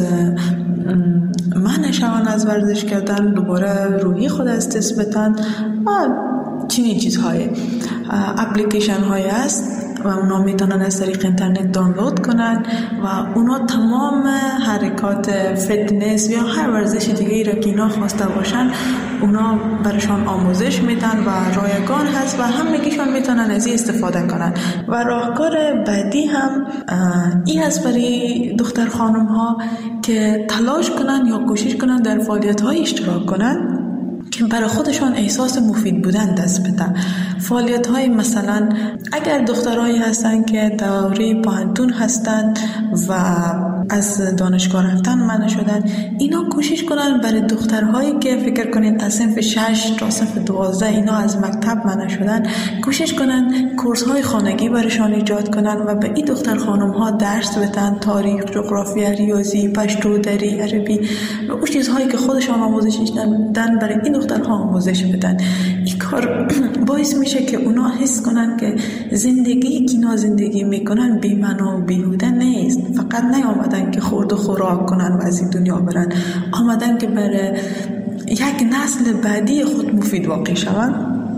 منع شون از ورزش کردن، دوباره روحی خود از دست بدن و چنین چیزهای. اپلیکیشن های هست و اونا میتونن از طریق اینترنت دانلود کنن و اونا تمام حرکات فتنس یا هر ورزش دیگه ای را که اینا خواسته باشن اونا برشان آموزش میدن و رایگان هست و همگیشان میتونن از این استفاده کنن. و راهکار بعدی هم این هست برای دختر خانم ها که تلاش کنن یا کوشش کنن در فعالیت های اشتراک کنن که برای خودشان احساس مفید بودن دست بده. فعالیت های مثلا اگر دخترایی هستن که دوره پانتون هستن و از دانشگاه رفتن منع شدن، اینا کوشش کنن برای دخترهایی که فکر کنین از صنف شش تا صنف دوازده اینا از مکتب منع شدن، کوشش کنن کورس های خانگی برایشان ایجاد کنن و به این دختر خانم ها درس بدن، تاریخ، جغرافیا، ریاضی، پشتو، دری، عربی و اون چیزهایی که خودشان آموزش دادن برای این دخترها آموزش بدن. این کار باعث میشه که اونا حس کنن که زندگی که اینا زندگی میکنن بی معنا و بیهوده نیست. فقط نیامدن که خورد و خوراک کنن و از این دنیا برن، آمدن که برای یک نسل بعدی خود مفید واقع شون.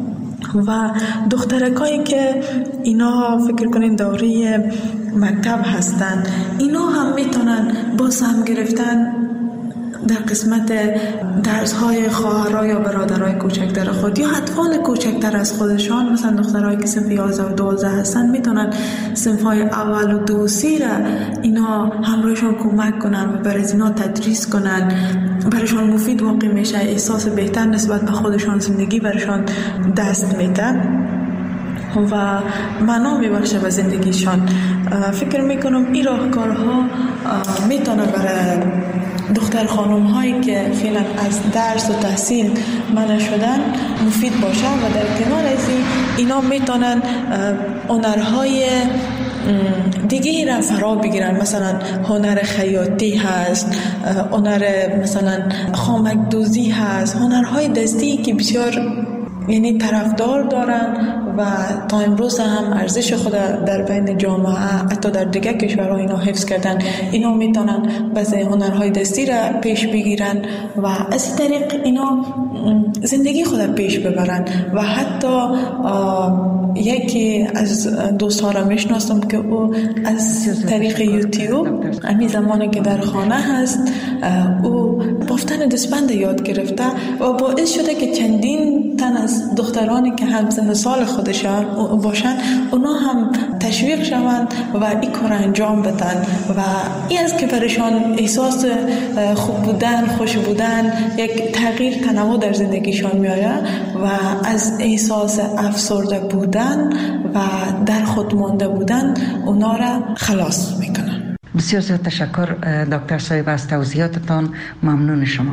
و دخترکایی که اینا فکر کنین دوره مکتب هستن، اینا هم میتونن با سهم گرفتن در قسمت درس‌های خواهرای یا برادرای کوچکتر خود یا اطفال کوچکتر از خودشان، مثلا دخترایی که صنف یازده و دوازده هستن میتونن صنف‌های اول و دو و سه را اینا همراهشان کمک کنن و برای اینا تدریس کنن. برایشان مفید واقع میشه، احساس بهتر نسبت به خودشان، زندگی برایشان دست میده و معنا میبخشه به زندگیشان. فکر میکنم این راهکارها میتونه برای دختر خانم هایی که فعلا از درس و تحصیل منع شدن مفید باشه و در کنار از این اینا میتونن هنرهای دیگه را فرا بگیرن. مثلا هنر خیاطی هست، هنر مثلا خامک دوزی هست، هنرهای دستی که بسیار یعنی طرفدار دارن و تا امروز هم ارزش خود در بین جامعه حتی در دیگه کشورها اینا حفظ کردن. اینا میتونن بعضی هنرهای دستی را پیش بگیرن و از طریق اینا زندگی خود پیش ببرن. و حتی یکی از دوستان را میشناسم که او از طریق یوتیوب همین زمانی که در خانه هست او بافتن دستبند یاد گرفته و باعث شده که چندین تن از دخترانی که هم سن سال خودشان باشن اونا هم تشویق شوند و این کار انجام بدن و این است که برشان احساس خوب بودن، خوش بودن، یک تغییر تنوع در زندگیشان میاره و از احساس افسرده بودن و در خود مانده بودن اونا را خلاص میکنن. بسیار زیاد تشکر دکتر صاحب از توضیحاتتان. ممنون شما.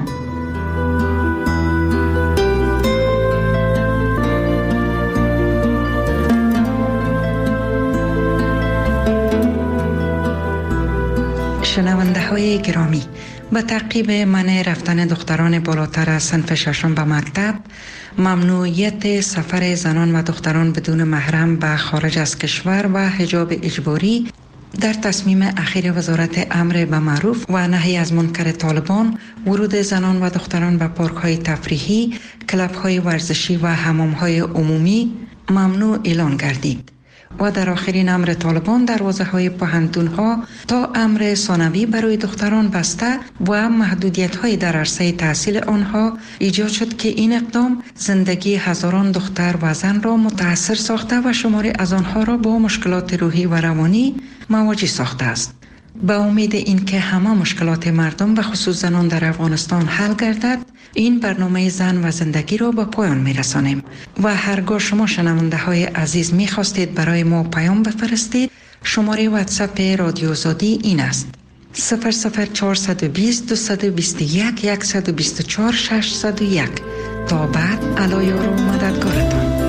شنونده های گرامی، به تعقیب منع رفتن دختران بالاتر از صنف ششم به مکتب، ممنوعیت سفر زنان و دختران بدون محرم به خارج از کشور و حجاب اجباری در تصمیم اخیر وزارت امر به معروف و نهی از منکر طالبان، ورود زنان و دختران به پارک های تفریحی، کلب های ورزشی و حمام های عمومی ممنوع اعلان گردید و در آخرین امر طالبان دروازه های پوهنتون ها تا امر ثانوی برای دختران بسته و محدودیت های در عرصه تحصیل آنها ایجاد شد که این اقدام زندگی هزاران دختر و زن را متاثر ساخته و شماری از آنها را با مشکلات روحی و روانی مواجه ساخته است. به امید اینکه همه مشکلات مردم و خصوص زنان در افغانستان حل گردد، این برنامه زن و زندگی را به پایان می‌رسانیم و هرگاه شما شنونده های عزیز می‌خواستید برای ما پیام بفرستید، شماره واتساپ رادیو آزادی این است: صفر صفر چهارصد و بیست دویست و بیست و یک صد و بیست و چهار ششصد و یک. تا بعد، الایار و مددگارتان.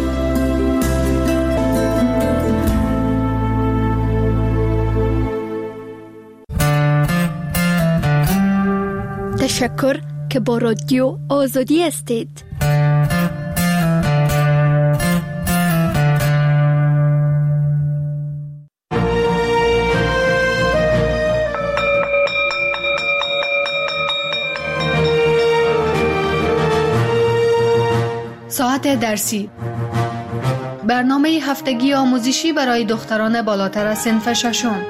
تشکر که با رادیو آزادی هستید. ساعت درسی، برنامه هفتگی آموزشی برای دختران بالاتر از صنف ششم.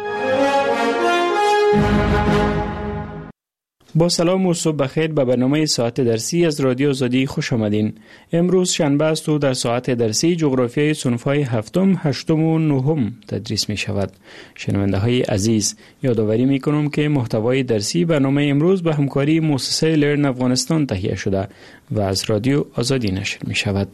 با سلام و صبح بخیر به برنامه ساعت درسی از رادیو آزادی خوش آمدین. امروز شنبه است و در ساعت درسی جغرافیای صنف‌های هفتم، هشتم و نهم تدریس می شود. شنونده های عزیز، یادآوری می کنم که محتوای درسی برنامه امروز به همکاری مؤسسه لرن افغانستان تهیه شده و از رادیو آزادی نشر می شود.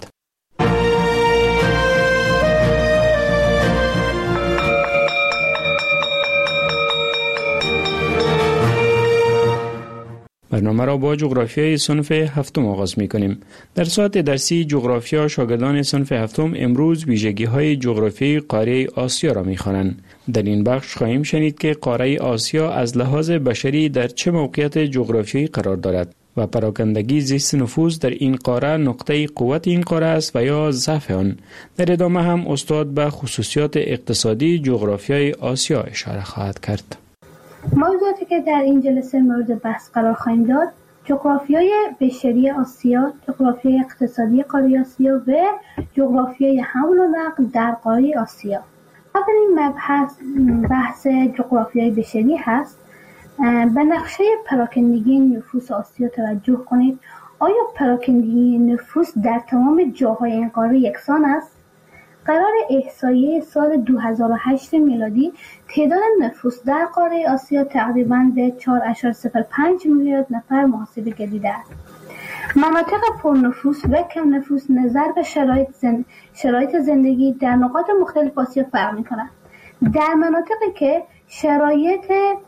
برنامه را با جغرافیای صنف هفتم آغاز می کنیم. در ساعت درسی جغرافیا شاگردان صنف هفتم امروز ویژگی های جغرافیای قاره آسیا را می خوانند. در این بخش خواهیم شنید که قاره آسیا از لحاظ بشری در چه موقعیت جغرافیایی قرار دارد و پراکندگی زیست نفوذ در این قاره نقطه قوت این قاره است و یا ضعف آن. در ادامه هم استاد به خصوصیات اقتصادی جغرافیای آسیا اشاره خواهد کرد. موضوعاتی که در این جلسه مورد بحث قرار خواهیم داد: جغرافیای بشری آسیا، جغرافیای اقتصادی قاره آسیا و جغرافیای حمل و نقل در قاره آسیا. اولین مبحث بحث جغرافیای بشری هست به نقشه پراکندگی نفوس آسیا توجه کنید. آیا پراکندگی نفوس در تمام جاهای این قاره یکسان است؟ قرار احصایه سال دو هزار و هشت میلادی تعداد نفوس در قاره آسیا تقریباً به چهار ممیز صفر پنج میلیارد نفر محاسبه گردیده است. مناطق پرنفوس و کم نفوس نظر به شرایط, زند... شرایط زندگی در نقاط مختلف آسیا فرق می‌کنند. در مناطقی که شرایط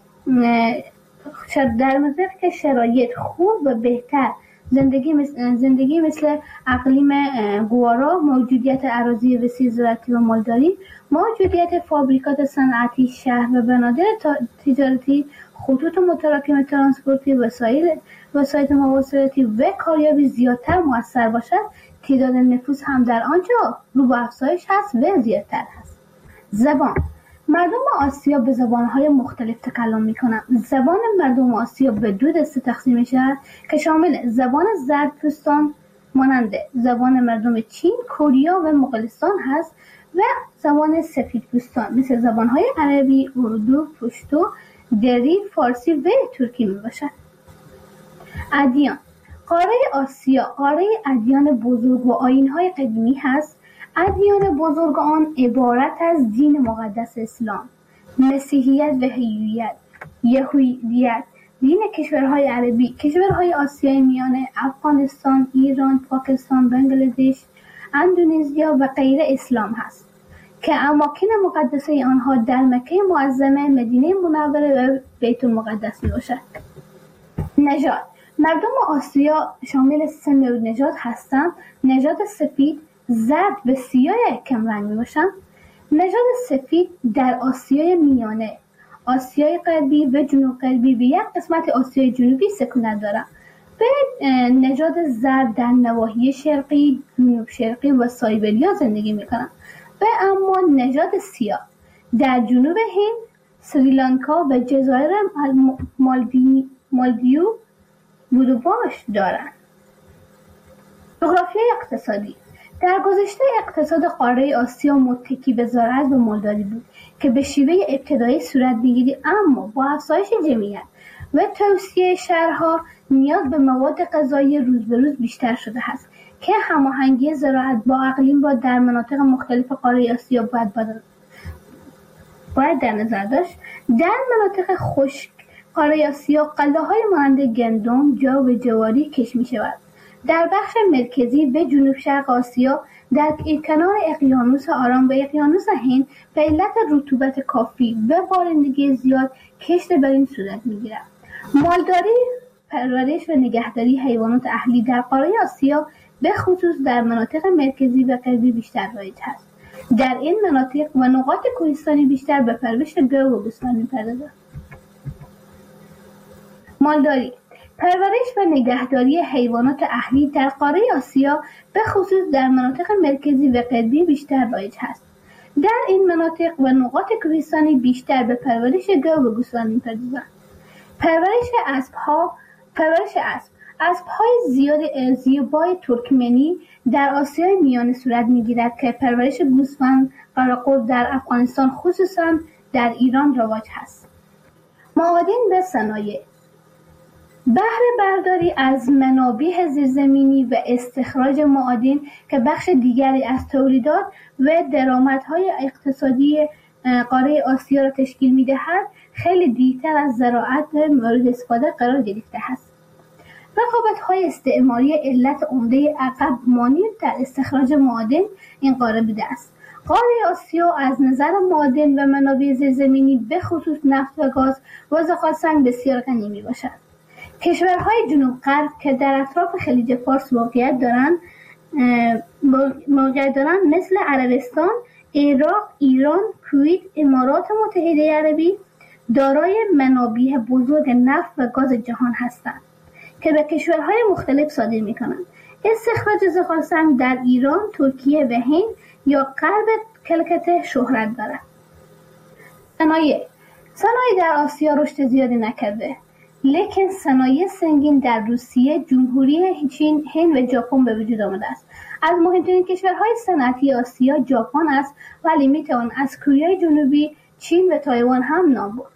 در مناطقی که شرایط خوب و بهتر زندگی مثل, زندگی مثل اقلیم گوارا، موجودیت اراضی وسیع زراعتی و مالداری، موجودیت فابریکات صنعتی، شهر و بنادر تجارتی، خطوط متراکم ترانسپورتی، وسایل وسایل مواصلاتی و کاریابی زیادتر مؤثر باشد، تعداد نفوس هم در آنجا رو به افزایش هست و زیادتر هست. زبان. مردم آسیا به زبانهای مختلف تکلم میکنند. زبان مردم آسیا به دو دسته تقسیم میشود که شامل زبان زردپوستان مانند زبان مردم چین، کره و مغولستان هست و زبان سفیدپوستان مثل زبانهای عربی، اردو، پشتو، دری، فارسی و ترکی می باشد. ادیان. قاره آسیا قاره ادیان بزرگ و آیین‌های قدیمی هست. ادیان بزرگ آن عبارت از دین مقدس اسلام، مسیحیت و هیویت، یهودیت، دین کشورهای عربی، کشورهای آسیای میانه، افغانستان، ایران، پاکستان، بنگلادش، اندونزیا و غیره اسلام هست که اماکن مقدسه آنها در مکه معظمه، مدینه منوره و بیت المقدس می باشد. نژاد. مردم آسیا شامل سه نوع نژاد هستند. نژاد سفید، زرد و سیاه کم رنگ می باشند. نژاد سفید در آسیای میانه، آسیای غربی و جنوب غربی و یک قسمت آسیای جنوبی سکونت دارند. به نژاد زرد در نواحی شرقی، جنوب شرقی و سایبریا زندگی می کنند. و اما نژاد سیاه در جنوب هند، سریلانکا و جزایر مالدیو بودوباش دارند. جغرافیای اقتصادی. در گذشته اقتصاد قاره آسیا متکی به زراعت و مالداری بود که به شیوه ابتدایی صورت می‌گیرد، اما با افزایش جمعیت و توسعه شهرها نیاز به مواد غذایی روز به روز بیشتر شده است که هماهنگی زراعت با اقلیم را در مناطق مختلف قاره آسیا باید باید در نظر داشت. در مناطق خشک قاره آسیا غله‌های مانند گندم، جو و جواری کشت می‌شود. در بخش مرکزی و جنوب شرق آسیا در کنار اقیانوس آرام و اقیانوس هند به علت رطوبت کافی و بارندگی زیاد کشت بر این صورت می‌گیرد. مالداری، پرورش و نگهداری حیوانات اهلی در قاره آسیا به خصوص در مناطق مرکزی و غربی بیشتر رایج است. در این مناطق و نقاط کوهستانی بیشتر به پرورش گاو و گوسفند می‌پردازند. مالداری، پرورش و نگهداری حیوانات اهلی در قاره آسیا به خصوص در مناطق مرکزی و غربی بیشتر رایج است. در این مناطق و نقاط کوهستانی بیشتر به پرورش گاو و گوسفند می‌پردازند. پرورش اسب‌ها، پرورش اسب، اسب‌های زیاد زیبای ترکمنی در آسیای میانه صورت می‌گیرد که پرورش گوسفند قراقل در افغانستان خصوصاً در ایران رواج است. معادن و صنایع. بهره برداری از منابع زیرزمینی و استخراج معادن که بخش دیگری از تولیدات و درآمدهای اقتصادی قاره آسیا را تشکیل می‌دهد، خیلی دیرتر از زراعت مورد استفاده قرار گرفته است. رقابت‌های استعماری علت عمده عقب مانی در استخراج معادن این قاره بوده است. قاره آسیا از نظر معادن و منابع زیرزمینی به خصوص نفت و گاز و زغال‌سنگ بسیار غنی می‌باشد. کشورهای جنوب غرب که در اطراف خلیج فارس موقعیت دارند موقعیت دارند مثل عربستان، عراق، ایران، کویت، امارات متحده عربی دارای منابع بزرگ نفت و گاز جهان هستند که به کشورهای مختلف صادر می‌کنند. استخراج زغال‌سنگ در ایران، ترکیه و هند یا غرب کلکته شهرت دارد. صنایع صنایع در آسیا رشد زیادی نکرده، لیکن صنایع سنگین در روسیه، جمهوری چین، هند و ژاپن به وجود آمده است. از مهمترین کشورهای صنعتی آسیا ژاپن است، ولی میتوان از کره جنوبی، چین و تایوان هم نام برد.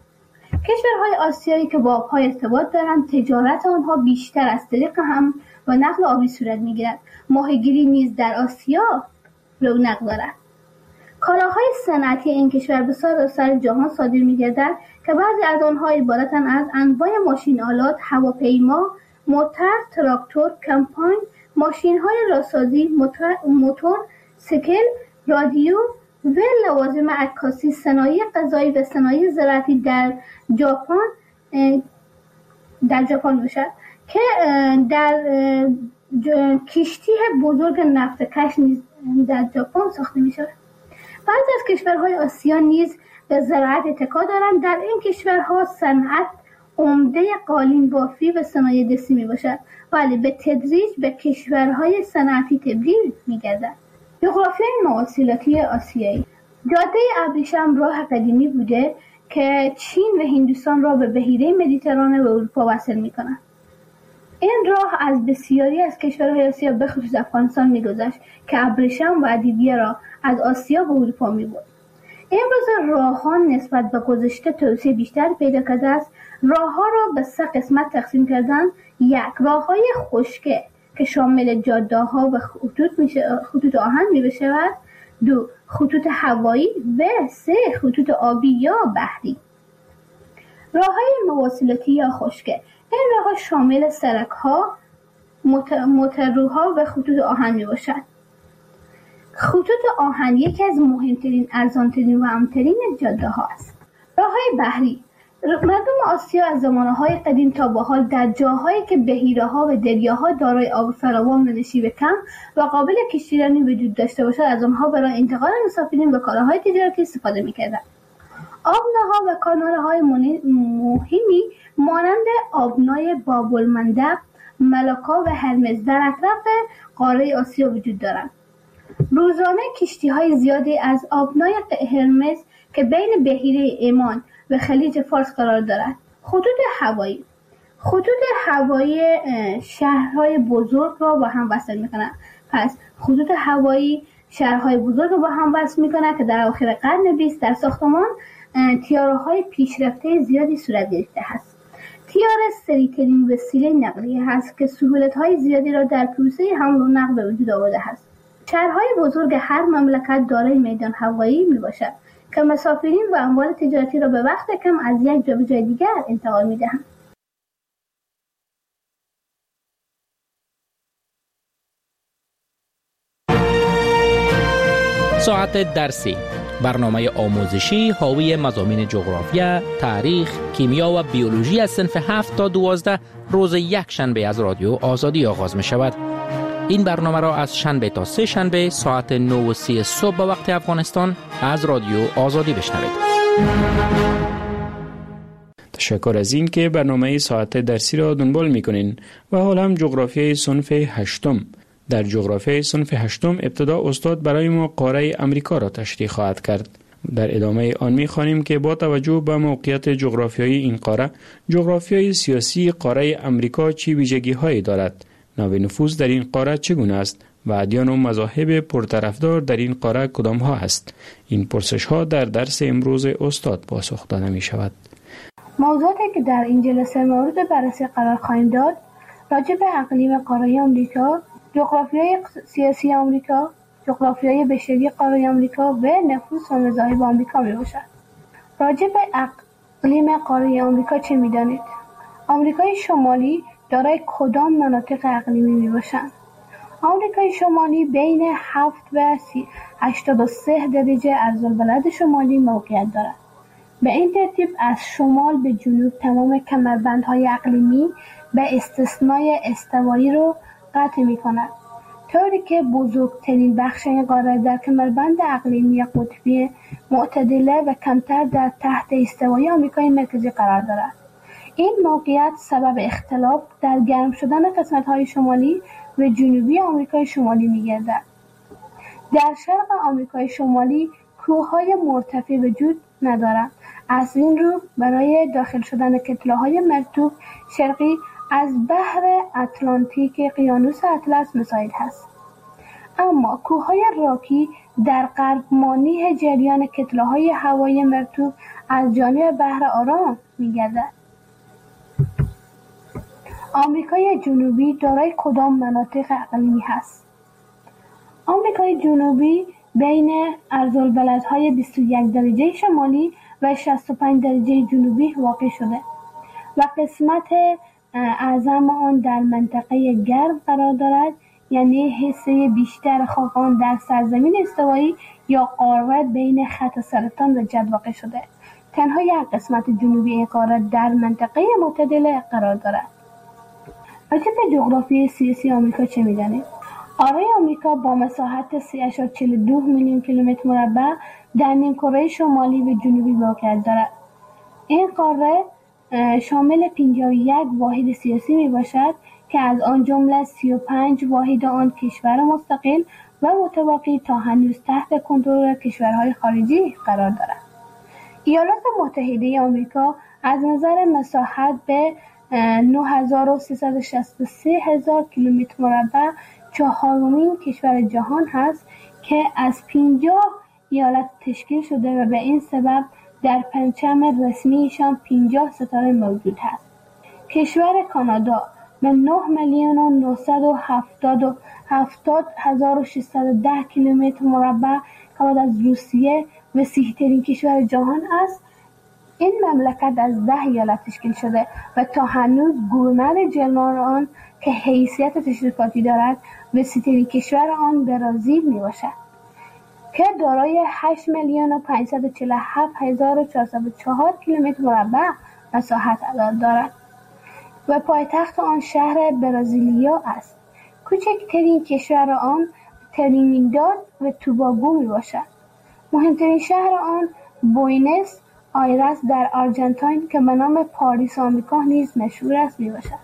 کشورهای آسیایی که با آبها ارتباط دارند تجارت آنها بیشتر از طریق هم و نقل آبی صورت می‌گیرد. ماهیگیری نیز در آسیا رونق دارد. کالاهای صنعتی این کشور به سراسر جهان صادر می‌گردد که بعضی از آنها عبارتند از انواع ماشین آلات، هواپیما، موتور، تراکتور، کمپاین، ماشین‌های راهسازی، موتور، سیکل، رادیو و لوازم عکاسی، صنایع غذایی و صنایع زراعتی در ژاپن در ژاپن باشد که در کشتی بزرگ نفت کش نیز در ژاپن ساخته می‌شود. بعضی از کشورهای آسیا نیز به زراعت اتکا دارند. در این کشورها صنعت عمده قالین بافی و صنایع دستی میباشد، ولی به تدریج به کشورهای صنعتی تبدیل میگردد. جغرافیای مواصلاتی آسیایی. جاده ابریشم راه قدیمی بوده که چین و هندوستان را به بحیره مدیترانه و اروپا وصل می‌کند. این راه از بسیاری از کشورهای آسیا به خصوص افغانستان می‌گذشت که ابریشم و ادویه را از آسیا به اروپا می‌برد. امروز راه‌ها نسبت به گذشته توسعه بیشتر پیدا کرده است. راه‌ها را به سه قسمت تقسیم کردن: یک، راه‌های خشکی که شامل جاده‌ها و خطوط میشه خطوط آهن می‌شود. دو، خطوط هوایی و سه، خطوط آبی یا بحری. راه‌های مواصلاتی یا خشکی. این راه‌ها شامل سرک‌ها، موتورها و خطوط آهن میباشد. خطوط آهن یکی از مهمترین، ارزانترین و امن‌ترین جاده‌ها است. راه‌های بحری. مردم آسیا از زمانه‌های قدیم تا به حال در جاهایی که بحیره‌ها و دریاها دارای آب فراوان و نشیب کم و قابل کشتیرانی وجود داشته باشد از آنها برای انتقال مسافرین و کالاهای تجارتی استفاده می‌کردند. آبناها و کانال‌های مهمی مانند آبنای باب‌المندب، ملاکا و هرمز در اطراف قاره آسیا وجود دارند. روزانه کشتی‌های زیادی از آبنای هرمز که بین بحیره ایمان و خلیج فارس قرار دارد. خطوط هوایی. خطوط هوایی شهرهای بزرگ را با هم وصل می‌کند. پس خطوط هوایی شهرهای بزرگ را با هم وصل می‌کند که در اواخر قرن بیست در ساختمان طیاره‌های پیشرفته زیادی صورت گرفته است. طیاره سریع‌ترین وسیله نقلیه است که سهولت‌های زیادی را در پروسه حمل و نقل به وجود آورده است. شهرهای بزرگ هر مملکت دارای میدان هوایی میباشد که مسافرین و اموال تجارتی را به وقت کم از یک جا به جای دیگر انتقال میدهند. ساعت درسی، برنامه آموزشی حاوی مضامین جغرافیا، تاریخ، کیمیا و بیولوژی از صنف هفت تا دوازده روز یک شنبه از رادیو آزادی آغاز می شود. این برنامه را از شنبه تا سه شنبه ساعت نه و سی صبح به وقت افغانستان از رادیو آزادی بشنوید. تشکر از این که برنامه ساعت درسی را دنبال میکنین و حالا هم جغرافیای صنف هشتم. در جغرافیای صنف هشتم ابتدا استاد برای ما قاره امریکا را تشریح خواهد کرد. در ادامه آن می‌خوانیم که با توجه به موقعیت جغرافیایی این قاره، جغرافیای سیاسی قاره امریکا چه ویژگی‌هایی دارد؟ نوع نفوذ در این قاره چگونه است و ادیان و مذاهب پرطرفدار در این قاره کدام ها است؟ این پرسش ها در درس امروز استاد پاسخ داده می شود. موضوعاتی که در این جلسه مورد بررسی قرار خواهیم داد راجع به اقلیم قاره آمریکا، جغرافیای سیاسی آمریکا، جغرافیای بشری قاره آمریکا و نفوذ و مذاهب آمریکا می باشد. راجع به اقلیم قاره آمریکا چه می دانید؟ آمریکای شمالی دارای کدام مناطق اقلیمی می باشند؟ آمریکای شمالی بین هفت و هشتاد و سه درجه عرض‌البلد شمالی موقعیت دارد. به این ترتیب از شمال به جنوب تمام کمربندهای اقلیمی به استثنای استوایی رو قطع می کند، طوری که بزرگترین بخش این قاره در کمربند اقلیمی قطبی معتدله و کمتر در تحت استوایی آمریکای مرکزی قرار دارد. این موقعیت سبب اختلاف در گرم شدن قسمت‌های شمالی و جنوبی آمریکای شمالی می‌گردد. در شرق آمریکای شمالی کوه‌های مرتفع وجود ندارند. از این رو برای داخل شدن کتله‌های مرطوب شرقی از بحر اتلانتیک اقیانوس اطلس مساعد است. اما کوه‌های راکی در غرب مانع جریان کتله‌های هوایی مرطوب از جانب بحر آرام می‌گردد. آمریکای جنوبی دارای کدام مناطق اقلیمی هست؟ آمریکای جنوبی بین عرض‌البلدهای بیست و یک درجه شمالی و شصت و پنج درجه جنوبی واقع شده و قسمت اعظم آن در منطقه گرم قرار دارد، یعنی حصه بیشتر خاک آن در سرزمین استوایی یا قاره بین خط سرطان و جد واقع شده. تنها یک قسمت جنوبی این قاره در منطقه معتدل قرار دارد. راجع به جغرافی سیاسی آمریکا چه می‌دانید؟ قاره آمریکا با مساحت سه ممیز چهل و دو میلیون کیلومتر مربع در نیمکره شمالی و جنوبی موقعیت دارد. این قاره شامل پنجاه و یک واحد سیاسی می باشد که از آن جمله سی و پنج واحد آن کشور مستقل و متواقی تا هنوز تحت کنترل کشورهای خارجی قرار دارد. ایالات متحده آمریکا از نظر مساحت به نه هزار و سیصد و شصت و سه هزار کیلومتر مربع چهارمین کشور جهان هست که از پنجاه ایالت تشکیل شده و به این سبب در پرچم رسمیشان پنجاه ستاره موجود هست. کشور کانادا به نه میلیون و نهصد و هفتاد هزار و ششصد و ده کیلومتر مربع که بعد از روسیه وسیع‌ترین کشور جهان است. این مملکت از ده ایالت تشکیل شده و تا هنوز گورنر جنرال آن که حیثیت تشریفاتی دارد وسیع‌ترین کشور آن برزیل می باشد که دارای هشت میلیون و پانصد و چهل و هفت هزار و چهارصد و چهار کیلومتر مربع مساحت دارد و پایتخت آن شهر برزیلیا است. کوچکترین کشور آن ترینیداد و توباگو می باشد. مهمترین شهر آن بوینس آیرس در آرژانتین که به نام پاریس آمریکا نیز مشهور است می باشد.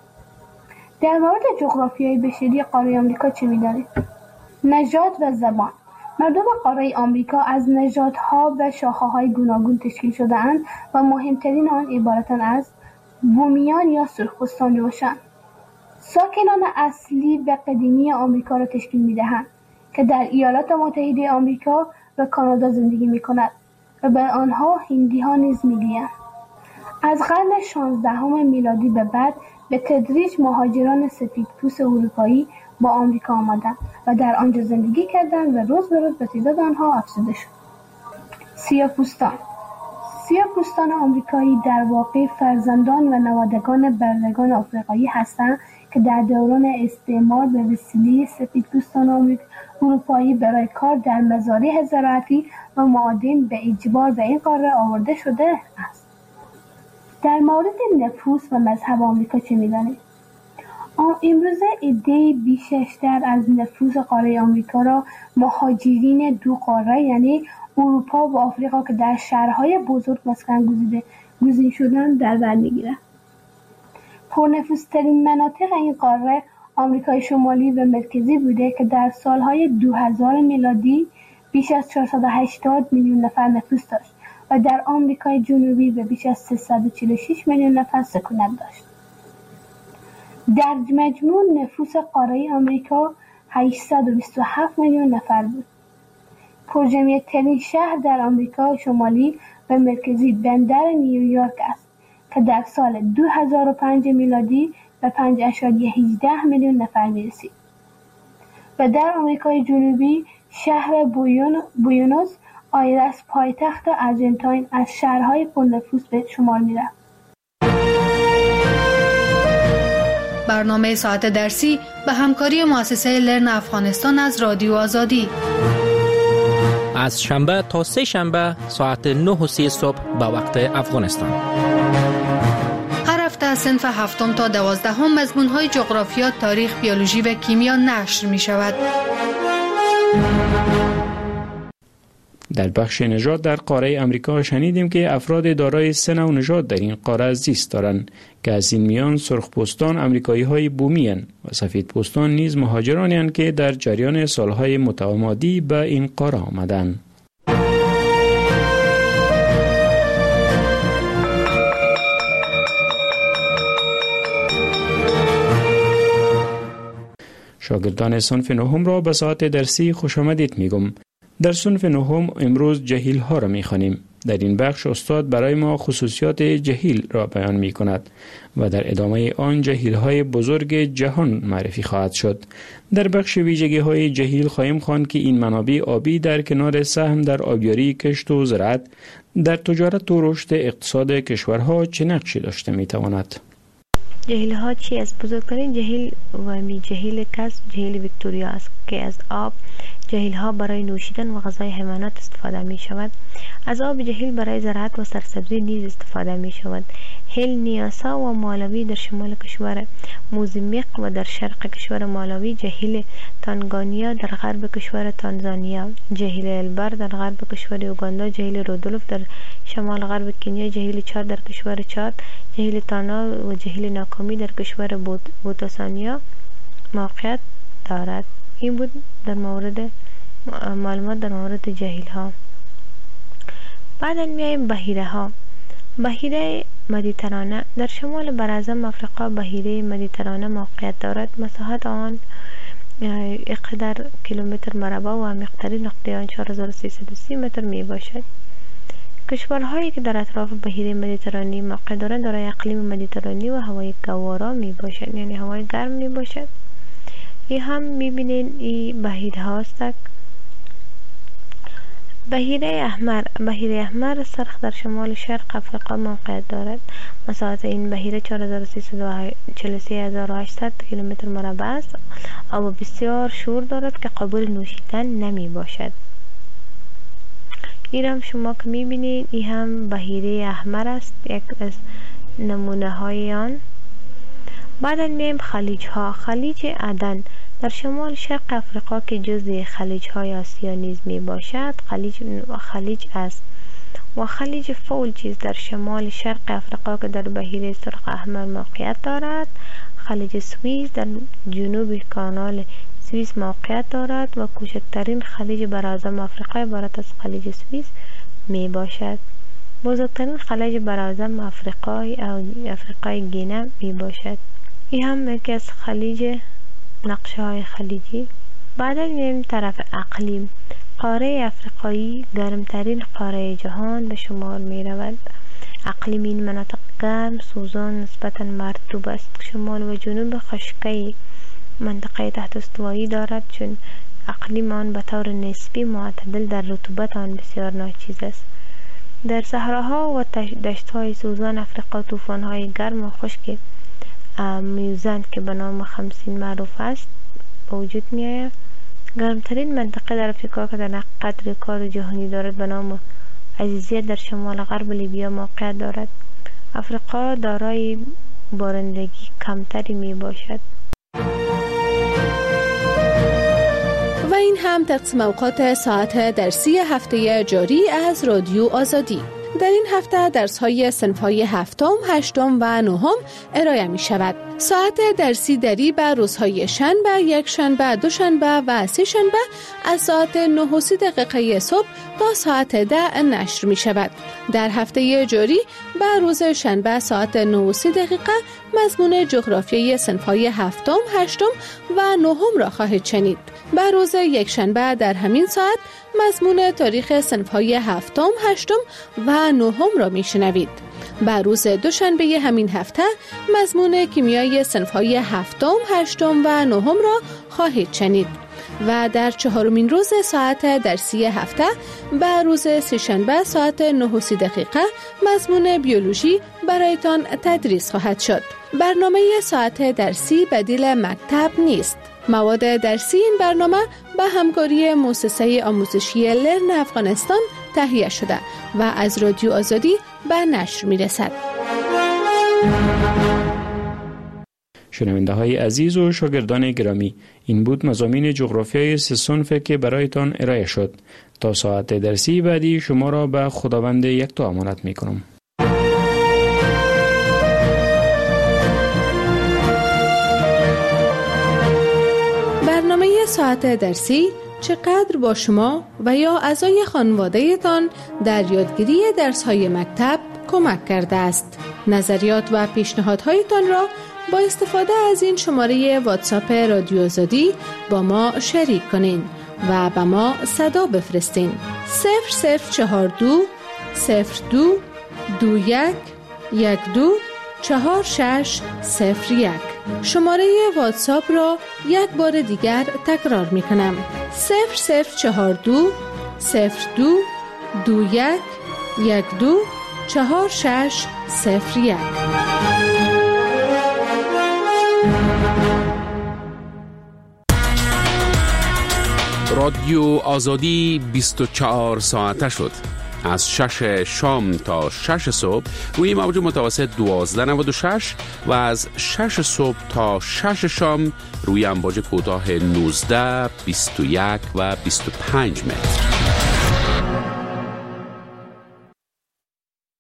در مورد جغرافیای بشری قاره آمریکا چه می دانید؟ نژاد و زبان. مردم قاره آمریکا از نژادها و شاخه‌های گوناگون تشکیل شده اند و مهمترین آن عبارتند از بومیان یا سرخپوستان باشند. ساکنان اصلی و قدیمی آمریکا را تشکیل می‌دهند که در ایالات متحده آمریکا و کانادا زندگی می‌کنند و به آنها هندی‌ها نیز می‌گویند. از قرن شانزدهم میلادی به بعد به تدریج مهاجران سفیدپوست اروپایی با آمریکا آمدند و در آنجا زندگی کردند و روز به روز به تعداد آنها افزوده شد. سیاه‌پوستان سیاه‌پوستان آمریکایی در واقع فرزندان و نوادگان بردگان آفریقایی هستند که در دوران استعمار به وسیله سفیدپوستان اروپایی برای کار در مزارع زراعتی و معادن به اجبار به این قاره آورده شده است. در مورد نفوس و مذهب آمریکا چه می‌دانید؟ امروزه عده بیشتر از نفوس قاره آمریکا را مهاجرین دو قاره یعنی اروپا و آفریقا که در شهرهای بزرگ مسکن گزیده گزین شدن در بر می‌گیرند. پرنفوذترین مناطق این قاره آمریکای شمالی و مرکزی بوده که در سالهای دو هزار میلادی بیش از چهارصد و هشتاد میلیون نفر نفوذ داشت و در آمریکای جنوبی به بیش از سیصد و چهل و شش میلیون نفر سکونت داشت. در مجموع نفوس قاره آمریکا هشتصد و بیست و هفت میلیون نفر بود. پرجمعیت‌ترین شهر در آمریکا شمالی و مرکزی بندر نیویورک است که در سال دو هزار و پنج میلادی به پنج ممیز هجده میلیون نفر می‌رسید. و در آمریکای جنوبی شهر بوینوس آیرس پایتخت آرژانتین از شهرهای پرنفوذ به شمار می‌رفت. برنامه ساعت درسی به همکاری مؤسسه لرن افغانستان از رادیو آزادی از شنبه تا سه شنبه ساعت نه و سی صبح به وقت افغانستان. هر هفته از صنف هفتم تا دوازدهم مضمون‌های جغرافیا، تاریخ، بیولوژی و کیمیا نشر می‌شود. در بخش نژاد در قاره امریکا شنیدیم که افراد دارای سه نوع نژاد در این قاره زیست دارند که از این میان سرخپوستان امریکایی‌های بومی اند و سفیدپوستان نیز مهاجرانی اند که در جریان سالهای متمادی به این قاره آمدند. شاگردان صنف نهم را به ساعت درسی خوش آمدید میگم. در صنف نهم امروز جهیل ها را می خوانیم. در این بخش استاد برای ما خصوصیات جهیل را بیان می کند و در ادامه آن جهیل های بزرگ جهان معرفی خواهد شد. در بخش ویژگی های جهیل خواهیم خواند که این منابع آبی در کنار سهم در آبیاری، کشت و زراعت در تجارت و رشد اقتصاد کشورها چه نقشی داشته می تواند. جهیل ها چی از بزرگترین جهیل و می جهیل کس جهیل ویکتوریا است که از آب جهیل ها برای نوشیدن و غذای حیوانات استفاده می شود. از آب جهیل برای زراعت و سرسبزی نیز استفاده می شود. هل نیاسا و مالاوی در شمال کشور موزامبیق و در شرق کشور مالاوی، جهیل تانگانیا در غرب کشور تانزانیا، جهیل البر در غرب کشور اوگاندا، جهیل رودولف در شمال غرب کنیا، جهیل چاد در کشور چاد، جهیل تانا و جهیل ناکامی در کشور بوتسوانیا موقعیت دارد. این بود در مورد معلومات در مورد جهیل ها. بعد میایم بحیره ها. بحیره مدیترانه در شمال براعظم افریقا بحیره مدیترانه موقعیت دارد. مساحت آن اقدار کیلومتر مربع و عمیق‌ترین نقطه آن چهار هزار و سیصد و سی متر می باشد. کشورهایی که در اطراف بحیره مدیترانه موقع دارند دارای اقلیم مدیترانه و هوای گوارا می باشد، یعنی هوای گرم می باشد. این هم میبینین این بحیره هاست. بحیره احمر بحیره احمر سرخ در شمال شرق افریقا موقعیت دارد. مساحت این بحیره چهار هزار و سیصد و چهل و سه هزار و هشتصد کیلومتر مربع است. آب بسیار شور دارد که قابل نوشیدن نمی باشد. این هم شما که میبینید این هم بحیره احمر است، یک از نمونه های آن. بعد میایم خلیج ها. خلیج عدن در شمال شرق افریقا که جزء خلیج های آسیا نیز می باشد خلیج خلیج است و خلیج فولجیز در شمال شرق افریقا که در بحیره سرخ احمر موقعیت دارد. خلیج سوئیس در جنوب کانال سوئیس موقعیت دارد و کوچکترین خلیج براعظم افریقا عبارت از خلیج سوئیس می باشد. بزرگترین خلیج براعظم افریقای او افریقای گینه می باشد. این هم یکی از خلیج نقشه های خلیجی. بعد میایم طرف اقلیم. قاره افریقایی گرمترین قاره جهان به شمار می رود. اقلیم این مناطق گرم، سوزان، نسبتا مرطوب است. شمال و جنوب خشکی منطقه تحت استوایی دارد، چون اقلیم آن به طور نسبی معتدل در رطوبت آن بسیار ناچیز است. در صحراها و دشت‌های سوزان افریقا طوفان‌های گرم و خشک میوزند که به نام خمسین معروف است به وجود می آید. گرمترین منطقه در افریقا که در قطر کار جهانی دارد به نام عزیزیت در شمال غرب لیبیا موقعیت دارد. افریقا دارای بارندگی کمتری می باشد. و این هم تقسیم اوقات ساعت درسی هفته جاری از رادیو آزادی. در این هفته درس‌های صنف‌های هفتم، هشتم و نهم ارائه می شود. ساعت درسی دری به روزهای شنبه، یک شنبه، دو شنبه و سه شنبه از ساعت نه و سی دقیقه صبح تا ساعت ده نشر می شود. در هفته جاری به روز شنبه ساعت نه و سی دقیقه مضمون جغرافیای صنف‌های هفتم، هشتم و نهم را خواهید شنید. به روز یک شنبه در همین ساعت مضمون تاریخ صنف‌های هفتم، هشتم و نهم را میشنوید. به روز دوشنبه همین هفته مضمون کیمیای صنف‌های هفتم، هشتم و نهم را خواهید شنید. و در چهارمین روز ساعت درسی هفته به روز سه‌شنبه ساعت نه و سی دقیقه مضمون بیولوژی برایتان تدریس خواهد شد. برنامه ساعت درسی بدیل مکتب نیست. مواد درسی این برنامه به همکاری مؤسسه آموزشی لرن افغانستان تهیه شده و از رادیو آزادی به نشر می رسد. شنونده های عزیز و شاگردان گرامی، این بود مضامین جغرافیای سه صنف که برایتان ارائه شد. تا ساعت درسی بعدی شما را به خداوند یکتا امانت می کنم. برنامه ساعت درسی چقدر با شما و یا اعضای خانواده تان در یادگیری درس‌های مکتب کمک کرده است. نظریات و پیشنهادهایتان را با استفاده از این شماره واتساپ رادیو آزادی با ما شریک کنین و به ما صدا بفرستین. صفر صفر چهار دو صفر دو دو یک یک دو چهار شش صفر یک. شماره واتساپ را یک بار دیگر تکرار می کنم: صفر صفر چهار دو صفر دو دو یک یک دو چهار شش صفر یک. رادیو آزادی بیست و چهار ساعته شد. از شش شام تا شش صبح روی موج متوسط دوازده نود و شش و از شش صبح تا شش شام روی امواج کوتاه نوزده، بیست و یک و بیست و پنج متر.